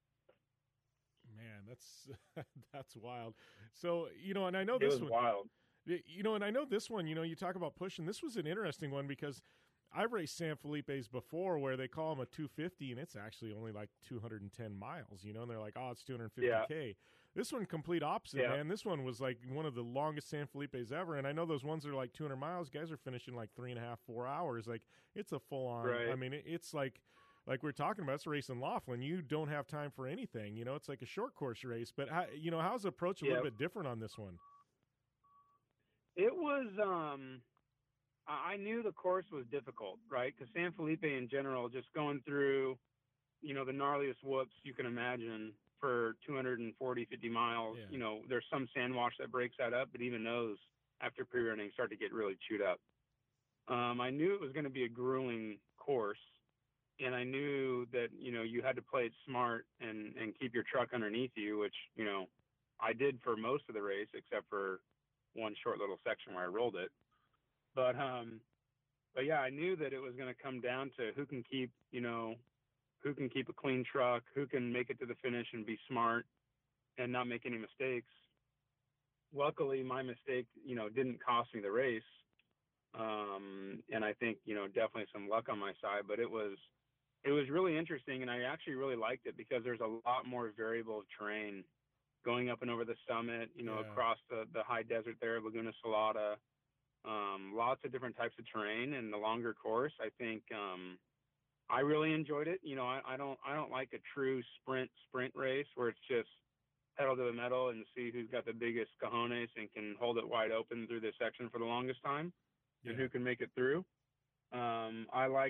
Man, that's wild. So, you know, and I know this was wild. You know, and I know this one, you know, you talk about pushing. This was an interesting one because I've raced San Felipe's before where they call them a 250 and it's actually only like 210 miles, you know, and they're like, oh, it's 250K. Yeah. This one, complete opposite, man. This one was like one of the longest San Felipe's ever. And I know those ones that are like 200 miles, guys are finishing like 3.5, 4 hours. Like, it's a full on, I mean, it's like we're talking about, it's a race in Laughlin. You don't have time for anything, you know, it's like a short course race. But, you know, how's the approach a little bit different on this one? It was, I knew the course was difficult, right? Because San Felipe in general, just going through, you know, the gnarliest whoops you can imagine for 240, 50 miles. You know, there's some sand wash that breaks that up, but even those after pre-running start to get really chewed up. I knew it was going to be a grueling course, and I knew that, you know, you had to play it smart and keep your truck underneath you, which, you know, I did for most of the race except for one short little section where I rolled it. But yeah, I knew that it was going to come down to who can keep a clean truck, who can make it to the finish and be smart and not make any mistakes. Luckily, my mistake, didn't cost me the race. And I think, definitely some luck on my side, but it was really interesting. And I actually really liked it because there's a lot more variable terrain going up and over the summit, across the high desert there, Laguna Salada, lots of different types of terrain and the longer course. I think, I really enjoyed it. I don't like a true sprint race where it's just pedal to the metal and see who's got the biggest cojones and can hold it wide open through this section for the longest time and who can make it through. I like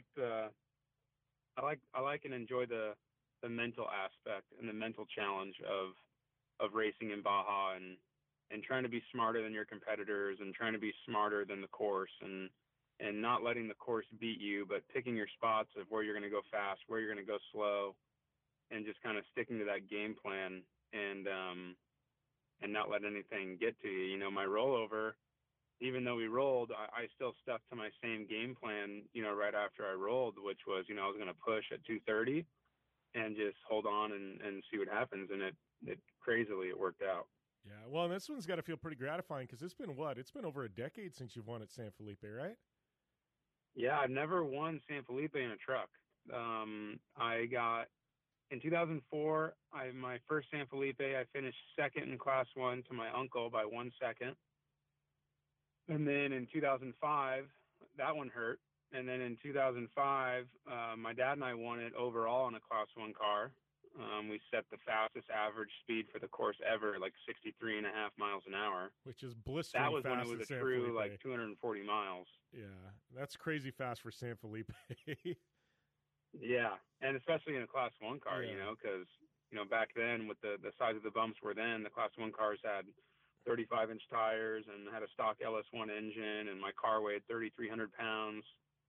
and enjoy the mental aspect and the mental challenge of racing in Baja and trying to be smarter than your competitors and trying to be smarter than the course and not letting the course beat you, but picking your spots of where you're going to go fast, where you're going to go slow, and just kind of sticking to that game plan and not let anything get to you. My rollover, even though we rolled, I still stuck to my same game plan, right after I rolled, which was, I was going to push at 2:30 and just hold on and see what happens. And it crazily, it worked out. Yeah. Well, and this one's got to feel pretty gratifying because it's been over a decade since you've won at San Felipe, right? Yeah. I've never won San Felipe in a truck. I got, in 2004, my first San Felipe, I finished second in Class 1 to my uncle by 1 second. And then in 2005, that one hurt. And then in 2005, my dad and I won it overall in a Class 1 car. We set the fastest average speed for the course ever, like 63.5 miles an hour. Which is blistering fast. That was when it was a true, like 240 miles. Yeah, that's crazy fast for San Felipe. Yeah, and especially in a Class 1 car, because, back then with the size of the bumps were then, the Class 1 cars had 35-inch tires and had a stock LS1 engine, and my car weighed 3,300 pounds.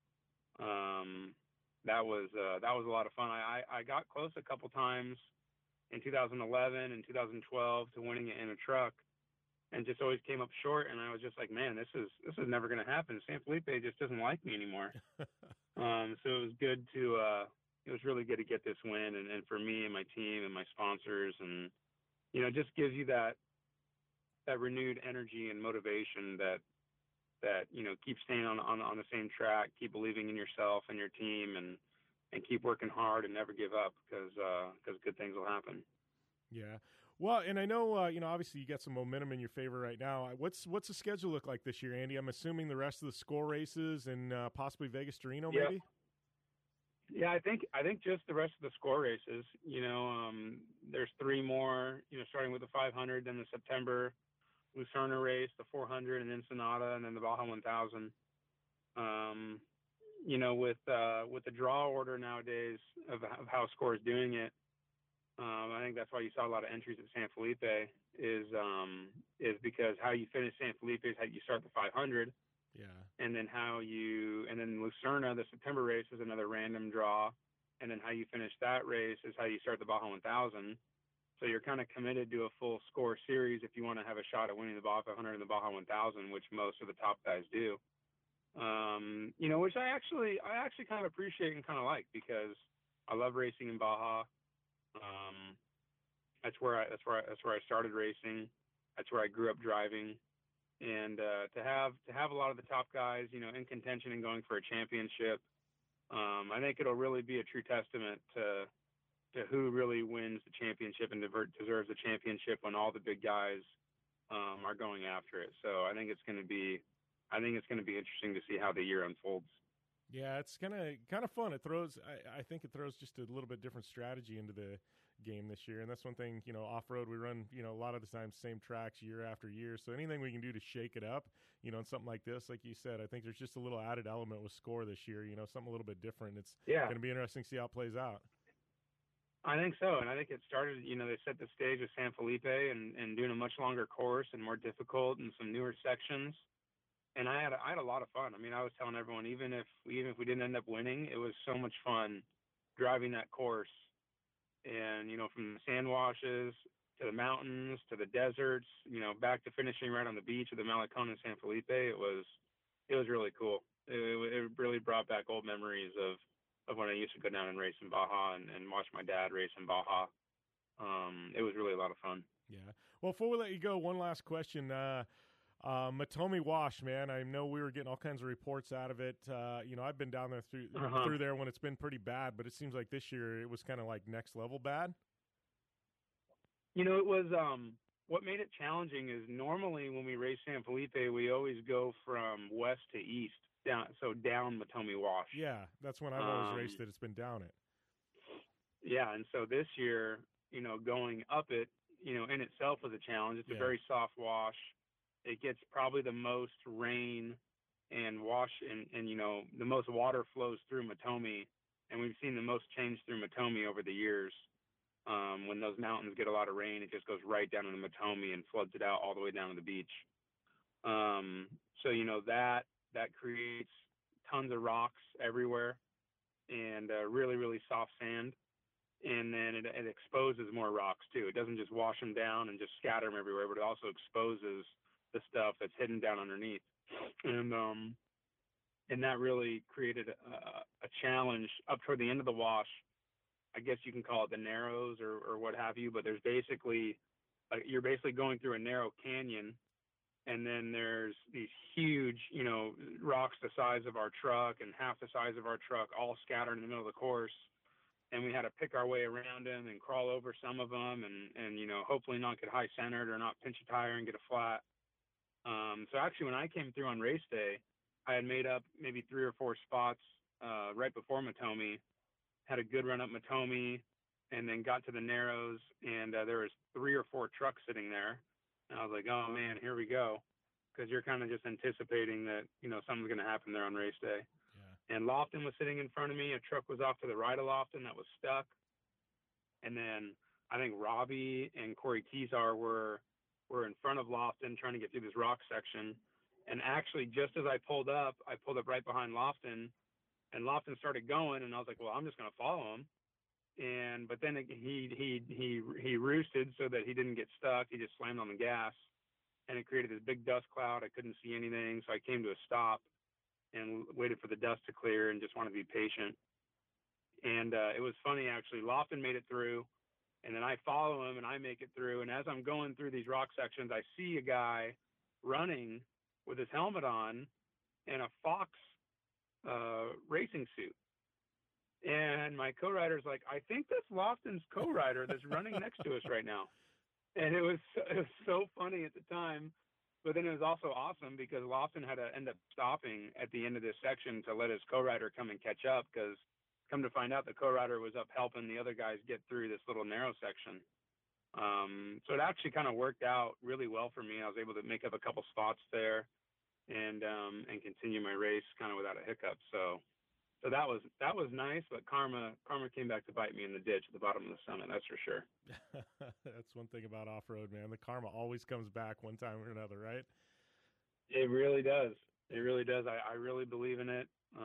That was a lot of fun. I got close a couple times in 2011 and 2012 to winning it in a truck, and just always came up short. And I was just like, man, this is never going to happen. San Felipe just doesn't like me anymore. So it was good it was really good to get this win, and for me and my team and my sponsors, and just gives you that renewed energy and motivation that keep staying on the same track, keep believing in yourself and your team, and keep working hard and never give up because good things will happen. Yeah. Well, and I know, obviously you got some momentum in your favor right now. What's the schedule look like this year, Andy? I'm assuming the rest of the score races and possibly Vegas to Reno, maybe? Yeah, I think just the rest of the score races. There's 3 more, starting with the 500, then the September Lucerna race, the 400, and then Sonata, and then the Baja 1000. With the draw order nowadays of how Score is doing it, I think that's why you saw a lot of entries at San Felipe is because how you finish San Felipe is how you start the 500. Yeah. And then and then Lucerna, the September race, is another random draw. And then how you finish that race is how you start the Baja 1000. So you're kind of committed to a full score series if you want to have a shot at winning the Baja 500 and the Baja 1000, which most of the top guys do. Which I actually kind of appreciate and kind of like because I love racing in Baja. That's where I started racing. That's where I grew up driving. And to have a lot of the top guys, in contention and going for a championship, I think it'll really be a true testament to who really wins the championship and deserves the championship when all the big guys are going after it. So I think it's going to be interesting to see how the year unfolds. Yeah, it's kind of fun. I think it throws just a little bit different strategy into the game this year, and that's one thing. Off-road we run a lot of the time same tracks year after year. So anything we can do to shake it up, in something like this, like you said, I think there's just a little added element with Score this year. Something a little bit different. It's going to be interesting to see how it plays out. I think so, and I think it started. They set the stage with San Felipe and doing a much longer course and more difficult and some newer sections. And I had a lot of fun. I mean, I was telling everyone, even if we didn't end up winning, it was so much fun driving that course. And from the sand washes to the mountains to the deserts, back to finishing right on the beach of the Malecon in San Felipe, it was it was really cool. It really brought back old memories of when I used to go down and race in Baja and watch my dad race in Baja. It was really a lot of fun. Yeah. Well, before we let you go, one last question. Matomi Wash, man, I know we were getting all kinds of reports out of it. I've been down there through there when it's been pretty bad, but it seems like this year it was kind of like next level bad. It was what made it challenging is normally when we race San Felipe, we always go from west to east, down Matomi Wash. Yeah, that's when I've always raced it. It's been down it. Yeah, and so this year, going up it, in itself was a challenge. It's a very soft wash. It gets probably the most rain and wash, and the most water flows through Matomi, and we've seen the most change through Matomi over the years. When those mountains get a lot of rain, it just goes right down into Matomi and floods it out all the way down to the beach. So that creates tons of rocks everywhere and really, really soft sand. And then it exposes more rocks too. It doesn't just wash them down and just scatter them everywhere, but it also exposes the stuff that's hidden down underneath. And that really created a challenge up toward the end of the wash. I guess you can call it the Narrows or what have you, but there's you're basically going through a narrow canyon, and then there's these huge, rocks the size of our truck and half the size of our truck all scattered in the middle of the course. And we had to pick our way around them and crawl over some of them and hopefully not get high centered or not pinch a tire and get a flat. So actually when I came through on race day, I had made up maybe 3 or 4 spots right before Matomi, had a good run up Matomi, and then got to the Narrows, and there was 3 or 4 trucks sitting there. And I was like, oh man, here we go. Because you're kind of just anticipating that, something's going to happen there on race day. Yeah. And Lofton was sitting in front of me. A truck was off to the right of Lofton that was stuck. And then I think Robbie and Corey Kizar were in front of Lofton trying to get through this rock section. And actually, just as I pulled up right behind Lofton, and Lofton started going, and I was like, well, I'm just going to follow him. But then he roosted so that he didn't get stuck. He just slammed on the gas, and it created this big dust cloud. I couldn't see anything, so I came to a stop and waited for the dust to clear and just wanted to be patient. And it was funny, actually. Lofton made it through, and then I follow him, and I make it through. And as I'm going through these rock sections, I see a guy running with his helmet on and a Fox racing suit. And my co-rider's like, I think that's Lofton's co-rider that's running next to us right now. And it was so funny at the time, but then it was also awesome because Lofton had to end up stopping at the end of this section to let his co-rider come and catch up, because come to find out the co-rider was up helping the other guys get through this little narrow section. So it actually kind of worked out really well for me. I was able to make up a couple spots there and continue my race kind of without a hiccup. So that was nice, but karma came back to bite me in the ditch at the bottom of the summit. That's for sure. That's one thing about off-road, man. The karma always comes back one time or another, right? It really does. It really does. I really believe in it.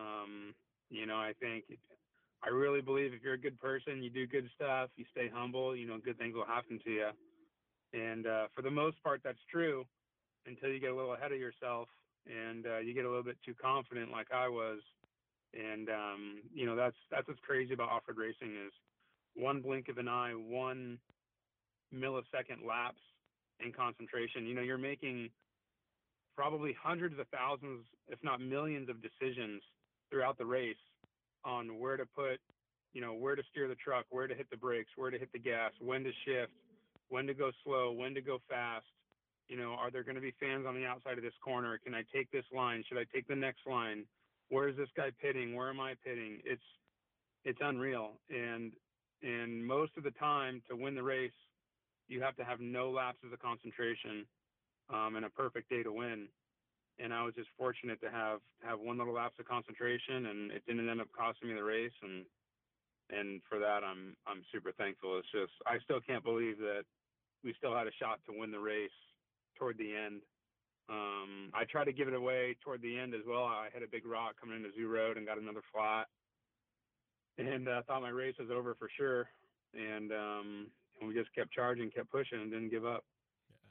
I really believe if you're a good person, you do good stuff, you stay humble, good things will happen to you. And for the most part, that's true until you get a little ahead of yourself and you get a little bit too confident like I was. And, that's what's crazy about off-road racing is one blink of an eye, 1 millisecond lapse in concentration. You're making probably hundreds of thousands, if not millions of decisions throughout the race on where to put, where to steer the truck, where to hit the brakes, where to hit the gas, when to shift, when to go slow, when to go fast. Are there going to be fans on the outside of this corner? Can I take this line? Should I take the next line? Where is this guy pitting? Where am I pitting? It's unreal. And most of the time to win the race, you have to have no lapses of concentration and a perfect day to win. And I was just fortunate to have one little lapse of concentration, and it didn't end up costing me the race. And for that, I'm super thankful. It's just, I still can't believe that we still had a shot to win the race toward the end. I tried to give it away toward the end as well. I had a big rock coming into Zoo Road and got another flat, and thought my race was over for sure. And we just kept charging, kept pushing, and didn't give up. Yeah.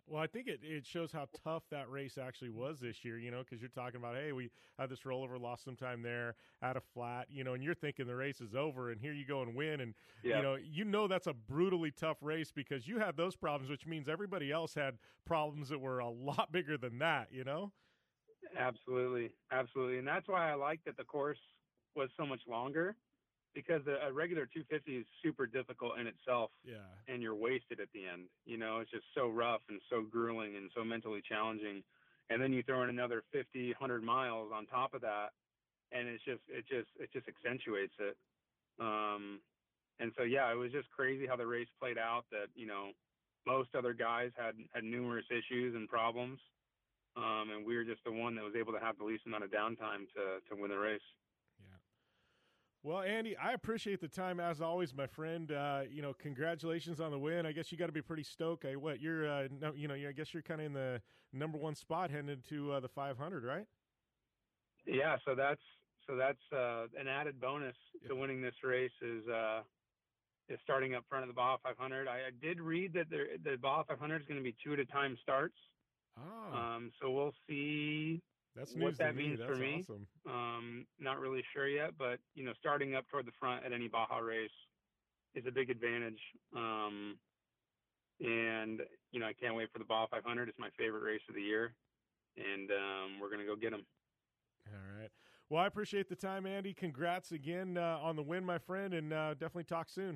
Well, I think it shows how tough that race actually was this year, because you're talking about, hey, we had this rollover, lost some time there, at a flat, and you're thinking the race is over, and here you go and win. And, that's a brutally tough race because you had those problems, which means everybody else had problems that were a lot bigger than that, Absolutely. Absolutely. And that's why I like that the course was so much longer, because a regular 250 is super difficult in itself. Yeah. And you're wasted at the end. It's just so rough and so grueling and so mentally challenging. And then you throw in another 50, 100 miles on top of that, and it just accentuates it. And so, yeah, it was just crazy how the race played out, that, most other guys had numerous issues and problems. And we were just the one that was able to have the least amount of downtime to win the race. Well, Andy, I appreciate the time as always, my friend. Congratulations on the win. I guess you got to be pretty stoked. I guess you're kind of in the number one spot heading into the 500, right? Yeah. So that's an added bonus to winning this race is starting up front of the Baja 500. I did read that the Baja 500 is going to be 2 at a time starts. Oh. So we'll see. That's news what that to me. means That's for me. Awesome. Not really sure yet, but starting up toward the front at any Baja race is a big advantage. And I can't wait for the Baja 500. It's my favorite race of the year, and we're gonna go get them. All right. Well, I appreciate the time, Andy. Congrats again on the win, my friend, and definitely talk soon.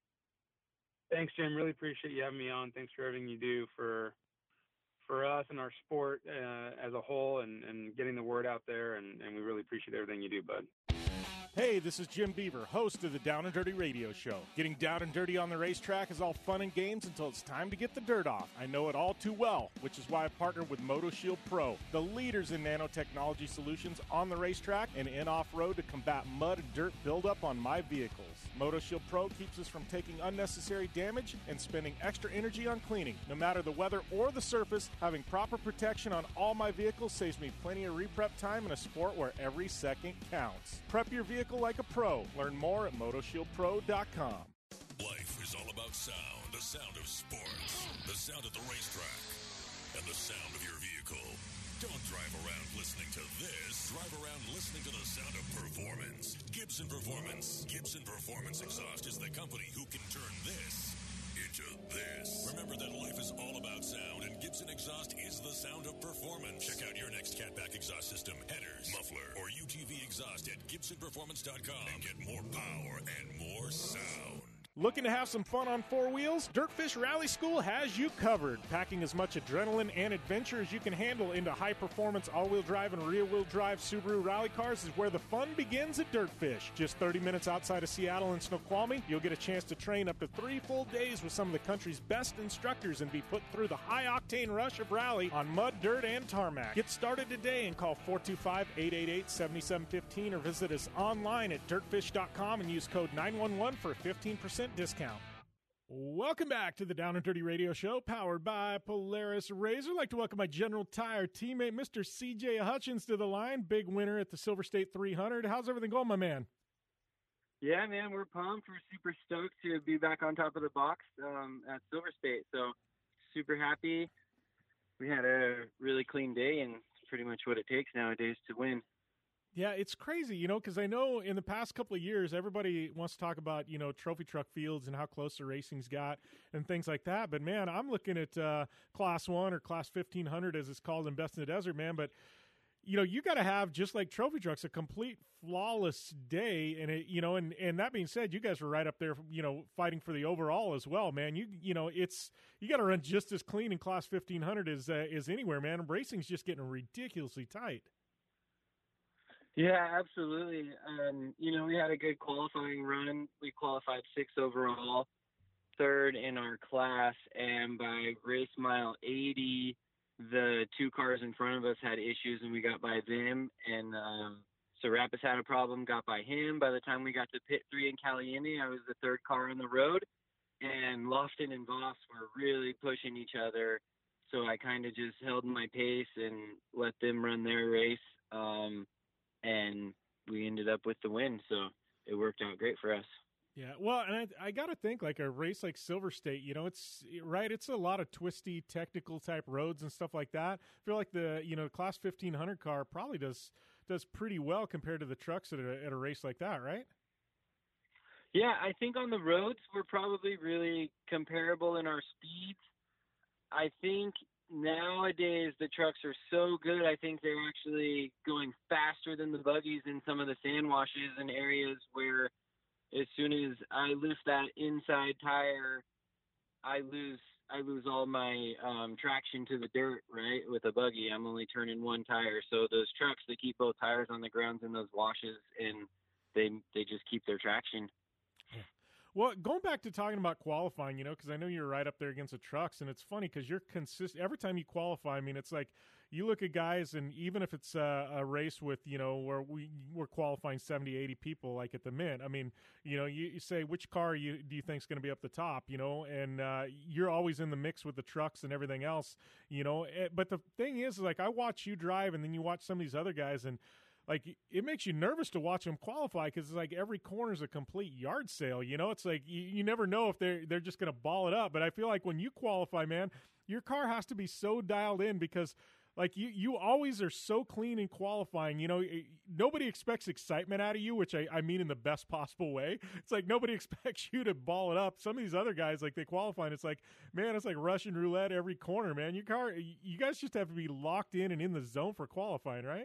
Thanks, Jim. Really appreciate you having me on. Thanks for everything you do for us and our sport as a whole, and getting the word out there, and we really appreciate everything you do, bud. Hey, this is Jim Beaver, host of the Down and Dirty Radio Show. Getting down and dirty on the racetrack is all fun and games until it's time to get the dirt off. I know it all too well, which is why I partnered with MotoShield Pro, the leaders in nanotechnology solutions on the racetrack and in off-road to combat mud and dirt buildup on my vehicles. MotoShield Pro keeps us from taking unnecessary damage and spending extra energy on cleaning. No matter the weather or the surface, having proper protection on all my vehicles saves me plenty of reprep time in a sport where every second counts. Prep your vehicle like a pro. Learn more at MotoShieldPro.com. Life is all about sound, the sound of sports, the sound of the racetrack, and the sound of your vehicle. Don't drive around listening to this. Drive around listening to the sound of performance. Gibson Performance. Gibson Performance Exhaust is the company who can turn this into this. Remember that life is all about sound, and Gibson Exhaust is the sound of performance. Check out your next catback exhaust system, headers, muffler, or UTV exhaust at GibsonPerformance.com and get more power and more sound. Looking to have some fun on four wheels? Dirtfish Rally School has you covered. Packing as much adrenaline and adventure as you can handle into high-performance all-wheel drive and rear-wheel drive Subaru rally cars is where the fun begins at Dirtfish. Just 30 minutes outside of Seattle in Snoqualmie, you'll get a chance to train up to 3 full days with some of the country's best instructors and be put through the high-octane rush of rally on mud, dirt, and tarmac. Get started today and call 425-888-7715 or visit us online at dirtfish.com and use code 911 for a 15% discount. Welcome back to the Down and Dirty Radio Show, powered by Polaris RZR. I'd like to welcome my General Tire teammate, Mr. CJ Hutchins, to the line. Big winner at the Silver State 300. How's everything going, my man? Yeah, man, we're pumped. We're super stoked to be back on top of the box at Silver State. So super happy. We had a really clean day, and it's pretty much what it takes nowadays to win. Yeah, it's crazy, because I know in the past couple of years, everybody wants to talk about, trophy truck fields and how close the racing's got and things like that. But, man, I'm looking at Class 1 or Class 1500, as it's called in Best in the Desert, man. But, you got to have, just like trophy trucks, a complete flawless day. And, and that being said, you guys were right up there, fighting for the overall as well, man. You got to run just as clean in Class 1500 as anywhere, man. Racing's just getting ridiculously tight. Yeah, absolutely. We had a good qualifying run. We qualified 6th overall, 3rd in our class, and by race mile 80, the 2 cars in front of us had issues, and we got by them. And Serapis had a problem, got by him. By the time we got to pit 3 in Caliente, I was the 3rd car on the road, and Lofton and Voss were really pushing each other. So I kind of just held my pace and let them run their race. And we ended up with the win, so it worked out great for us. Yeah, well, and I got to think like a race like Silver State, you know, it's right. It's a lot of twisty, technical type roads and stuff like that. I feel like the Class 1500 car probably does pretty well compared to the trucks at a race like that, right? Yeah, I think on the roads we're probably really comparable in our speeds. I think nowadays the trucks are so good. I think they're actually going faster than the buggies in some of the sand washes and areas where, as soon as I lift that inside tire, I lose all my traction to the dirt, right? With a buggy, I'm only turning one tire. So those trucks, they keep both tires on the grounds in those washes, and they just keep their traction. Well, going back to talking about qualifying, because I know you're right up there against the trucks, and it's funny because you're consistent. Every time you qualify, I mean, it's like you look at guys, and even if it's a race with, where we're qualifying 70, 80 people, like at the Mint, I mean, you say, which car do you think is going to be up the top, and you're always in the mix with the trucks and everything else, But the thing is, like, I watch you drive, and then you watch some of these other guys, and like, it makes you nervous to watch them qualify because it's like every corner is a complete yard sale. It's like you never know if they're just going to ball it up. But I feel like when you qualify, man, your car has to be so dialed in because, like, you always are so clean in qualifying. Nobody expects excitement out of you, which I mean in the best possible way. It's like nobody expects you to ball it up. Some of these other guys, like, they qualify, and it's like, man, it's like Russian roulette every corner, man. You guys just have to be locked in and in the zone for qualifying, right?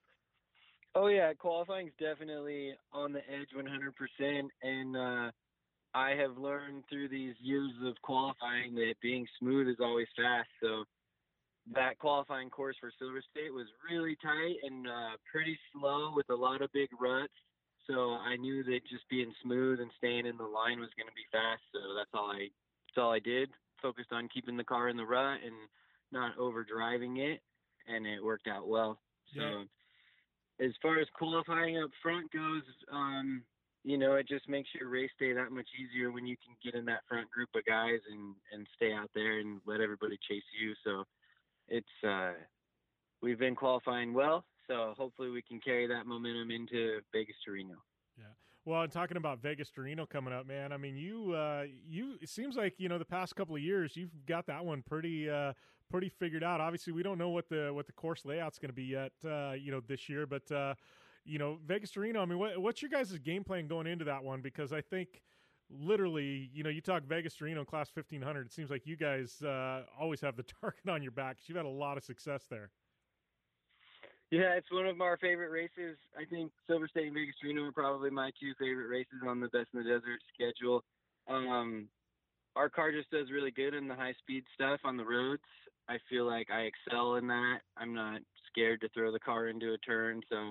Oh yeah, qualifying is definitely on the edge 100%, and I have learned through these years of qualifying that being smooth is always fast. So that qualifying course for Silver State was really tight and pretty slow with a lot of big ruts. So I knew that just being smooth and staying in the line was going to be fast. So that's all I did. Focused on keeping the car in the rut and not over driving it, and it worked out well. So. Yeah. As far as qualifying up front goes, it just makes your race day that much easier when you can get in that front group of guys and stay out there and let everybody chase you. So it's we've been qualifying well, so hopefully we can carry that momentum into Vegas to Reno. Yeah. Well, and talking about Vegas to Reno coming up, man, I mean, you it seems like, the past couple of years you've got that one pretty figured out. Obviously, we don't know what the course layout's going to be yet, this year, but Vegas to Reno, I mean, what's your guys' game plan going into that one? Because I think literally, you talk Vegas to Reno Class 1500, it seems like you guys always have the target on your back. You've had a lot of success there. Yeah, it's one of our favorite races. I think Silver State and Vegas to Reno are probably my two favorite races on the Best in the Desert schedule. Our car just does really good in the high-speed stuff on the roads. I feel like I excel in that. I'm not scared to throw the car into a turn. So,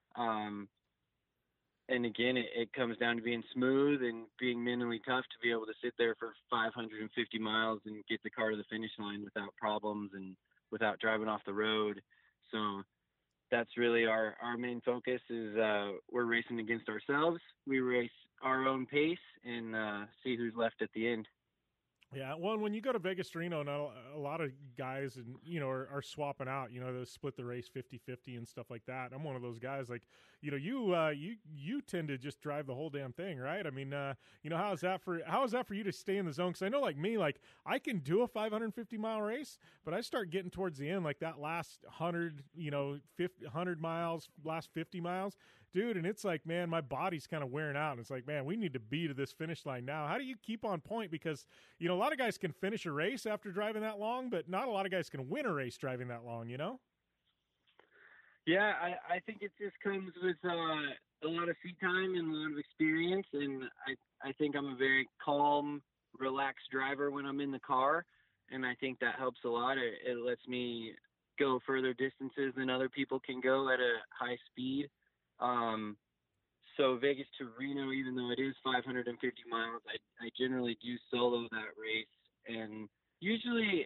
and again, it comes down to being smooth and being mentally tough to be able to sit there for 550 miles and get the car to the finish line without problems and without driving off the road. So that's really our main focus is we're racing against ourselves. We race our own pace and see who's left at the end. Yeah, well, when you go to Vegas to Reno, a lot of guys are swapping out, they split the race 50-50 and stuff like that. I'm one of those guys, like, you tend to just drive the whole damn thing, right? I mean, how is that for you to stay in the zone? Because I know, like me, like I can do a 550-mile race, but I start getting towards the end, like that last 100 miles, last 50 miles, dude, and it's like, man, my body's kind of wearing out. And it's like, man, we need to be to this finish line now. How do you keep on point? Because, a lot of guys can finish a race after driving that long, but not a lot of guys can win a race driving that long, Yeah, I think it just comes with a lot of seat time and a lot of experience. And I think I'm a very calm, relaxed driver when I'm in the car. And I think that helps a lot. It lets me go further distances than other people can go at a high speed. So Vegas to Reno, even though it is 550 miles, I generally do solo that race, and usually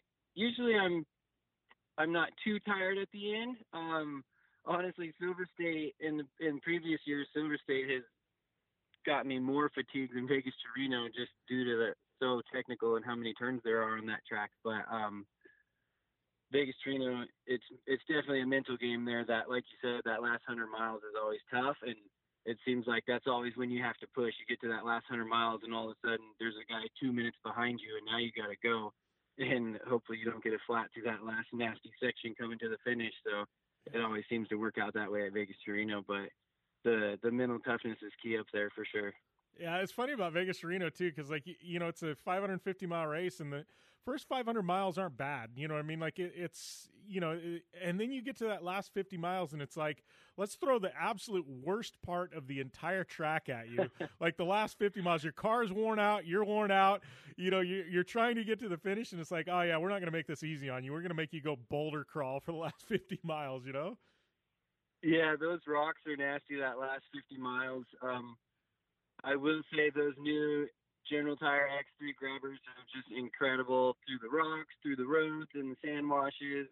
I'm not too tired at the end. Honestly, Silver State in previous years, Silver State has got me more fatigued than Vegas to Reno just due to the so technical and how many turns there are on that track. But Vegas to Reno, it's definitely a mental game there. That, like you said, that last 100 miles is always tough, and it seems like that's always when you have to push. You get to that last 100 miles, and all of a sudden there's a guy 2 minutes behind you, and now you got to go. And hopefully you don't get a flat through that last nasty section coming to the finish. So it always seems to work out that way at Vegas to Reno. But the mental toughness is key up there for sure. Yeah, it's funny about Vegas to Reno too, because it's a 550-mile race, and the first 500 miles aren't bad. You know what I mean? Like it's and then you get to that last 50 miles, and it's like, let's throw the absolute worst part of the entire track at you. Like the last 50 miles, your car's worn out, you're worn out. You're trying to get to the finish, and it's like, oh yeah, we're not going to make this easy on you. We're going to make you go boulder crawl for the last 50 miles. Yeah, those rocks are nasty that last 50 miles. I will say those new General Tire X3 grabbers are just incredible through the rocks, through the roads, and the sand washes.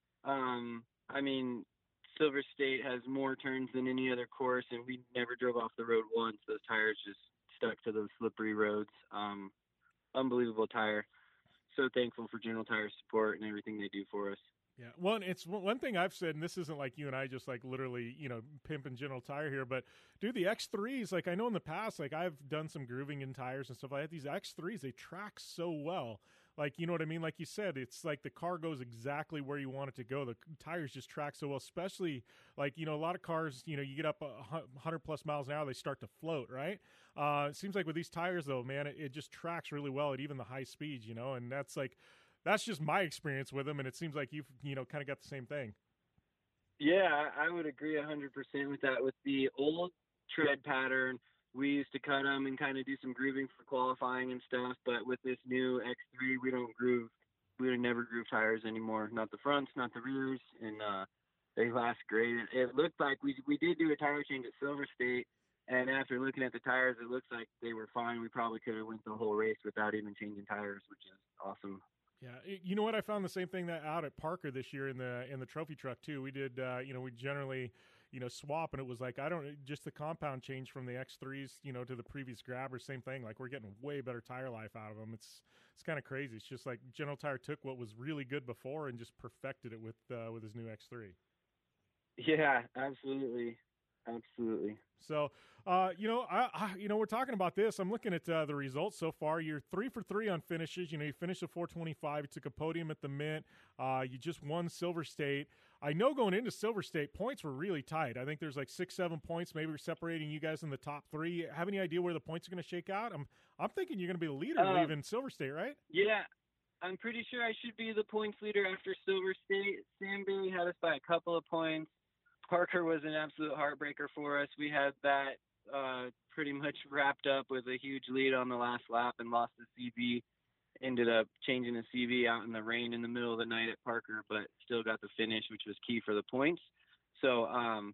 I mean, Silver State has more turns than any other course, and we never drove off the road once. Those tires just stuck to those slippery roads. Unbelievable tire. So thankful for General Tire's support and everything they do for us. Yeah, well, it's one thing I've said, and this isn't like you and I just like literally, pimping General Tire here, but dude, the X3s, like I know in the past, like I've done some grooving in tires and stuff like that. These X3s, they track so well. Like, you know what I mean? Like you said, it's like the car goes exactly where you want it to go. The tires just track so well, especially like, a lot of cars, you get up 100 plus miles an hour, they start to float, right? It seems like with these tires though, man, it just tracks really well at even the high speeds, and that's just my experience with them, and it seems like you've, kind of got the same thing. Yeah, I would agree 100% with that. With the old tread pattern, we used to cut them and kind of do some grooving for qualifying and stuff, but with this new X3, we don't groove. We would never groove tires anymore, not the fronts, not the rears, and they last great. It looked like we did do a tire change at Silver State, and after looking at the tires, it looks like they were fine. We probably could have went the whole race without even changing tires, which is awesome. Yeah, you know what? I found the same thing that out at Parker this year in the trophy truck too. We did, we generally, swap, and it was like just the compound change from the X3s, to the previous grabbers, same thing. Like we're getting way better tire life out of them. It's kind of crazy. It's just like General Tire took what was really good before and just perfected it with his new X3. Yeah, absolutely. Absolutely. So, we're talking about this. I'm looking at the results so far. You're 3 for 3 on finishes. You finished at 425. You took a podium at the Mint. You just won Silver State. I know going into Silver State, points were really tight. I think there's like 6-7 points. Maybe we're separating you guys in the top 3. Have any idea where the points are going to shake out? I'm thinking you're going to be the leader leaving Silver State, right? Yeah, I'm pretty sure I should be the points leader after Silver State. Sam Bailey had us by a couple of points. Parker was an absolute heartbreaker for us. We had that pretty much wrapped up with a huge lead on the last lap and lost the CV. Ended up changing the CV out in the rain in the middle of the night at Parker, but still got the finish, which was key for the points. So,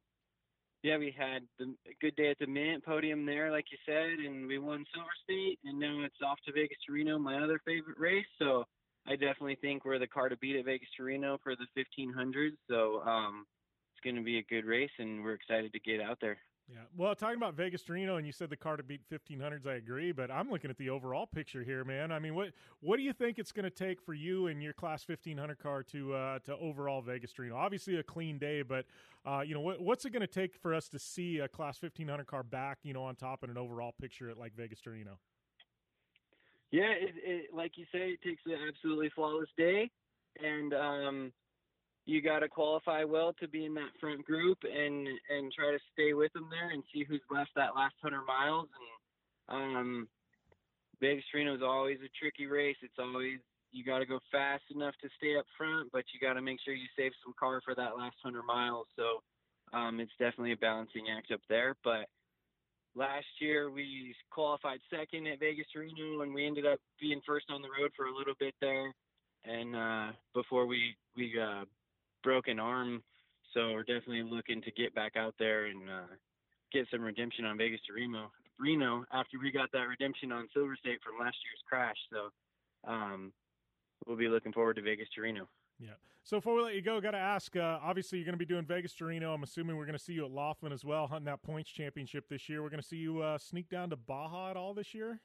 we had a good day at the Mint, podium there, like you said, and we won Silver State, and now it's off to Vegas to Reno, my other favorite race. So I definitely think we're the car to beat at Vegas to Reno for the 1500s. So, it's going to be a good race, and we're excited to get out there. Yeah. Well, talking about Vegas to Reno, and you said the car to beat 1500s, I agree, but I'm looking at the overall picture here, man. I mean, what do you think it's going to take for you and your Class 1500 car to overall Vegas to Reno? Obviously a clean day, but, what's it going to take for us to see a Class 1500 car back, on top in an overall picture at like Vegas to Reno? Yeah, it like you say, it takes an absolutely flawless day, and you got to qualify well to be in that front group and try to stay with them there and see who's left that last 100 miles. And Vegas to Reno is always a tricky race. It's always, you got to go fast enough to stay up front, but you got to make sure you save some car for that last 100 miles. So it's definitely a balancing act up there. But last year we qualified second at Vegas to Reno, and we ended up being first on the road for a little bit there. And before we broke an arm, so we're definitely looking to get back out there and get some redemption on Vegas to Reno after we got that redemption on Silver State from last year's crash. So we'll be looking forward to Vegas to Reno. Yeah. So before we let you go, got to ask, obviously you're going to be doing Vegas to Reno. I'm assuming we're going to see you at Laughlin as well, hunting that points championship this year. We're going to see you sneak down to Baja at all this year?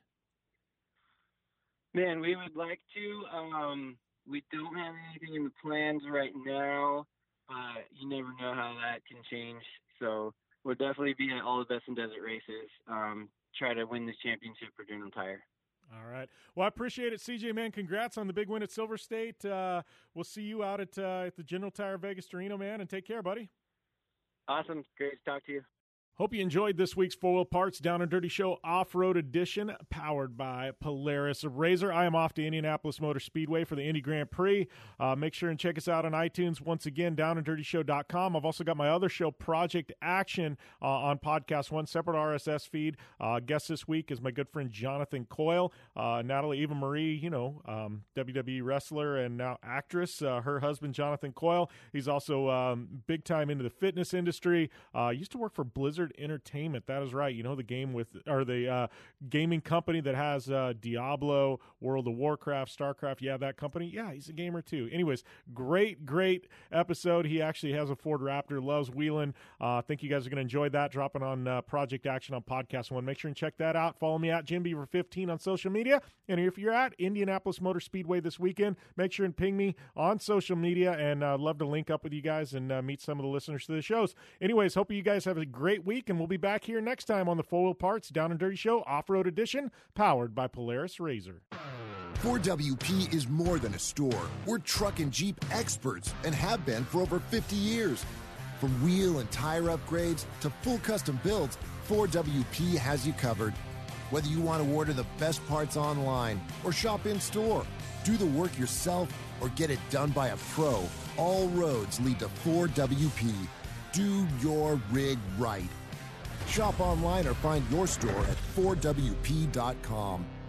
Man, we would like to. We don't have anything in the plans right now. You never know how that can change. So we'll definitely be at all the best in desert races. Try to win this championship for General Tire. All right. Well, I appreciate it, CJ, man. Congrats on the big win at Silver State. We'll see you out at the General Tire Vegas to Reno, man, and take care, buddy. Awesome. Great to talk to you. Hope you enjoyed this week's Four Wheel Parts Down and Dirty Show Off-Road Edition, powered by Polaris RZR. I am off to Indianapolis Motor Speedway for the Indy Grand Prix. Make sure and check us out on iTunes. Once again, downanddirtyshow.com. I've also got my other show, Project Action, on Podcast One, separate RSS feed. Guest this week is my good friend Jonathan Coyle. Natalie Eva Marie, WWE wrestler and now actress. Her husband, Jonathan Coyle. He's also big time into the fitness industry. Used to work for Blizzard Entertainment. That is right. The game the gaming company that has Diablo, World of Warcraft, StarCraft. Yeah, that company. Yeah, he's a gamer too. Anyways, great episode. He actually has a Ford Raptor, loves wheeling. I think you guys are going to enjoy that. Dropping on Project Action on Podcast One. Make sure and check that out. Follow me at JimBeaver15 on social media. And if you're at Indianapolis Motor Speedway this weekend, make sure and ping me on social media. And I'd love to link up with you guys and meet some of the listeners to the shows. Anyways, hope you guys have a great week, and we'll be back here next time on the Four Wheel Parts Down and Dirty Show Off-Road Edition, powered by Polaris RZR. 4WP is more than a store. We're truck and Jeep experts and have been for over 50 years. From wheel and tire upgrades to full custom builds, 4WP has you covered. Whether you want to order the best parts online or shop in store, do the work yourself, or get it done by a pro, all roads lead to 4WP. Do your rig right. Shop online or find your store at 4WP.com.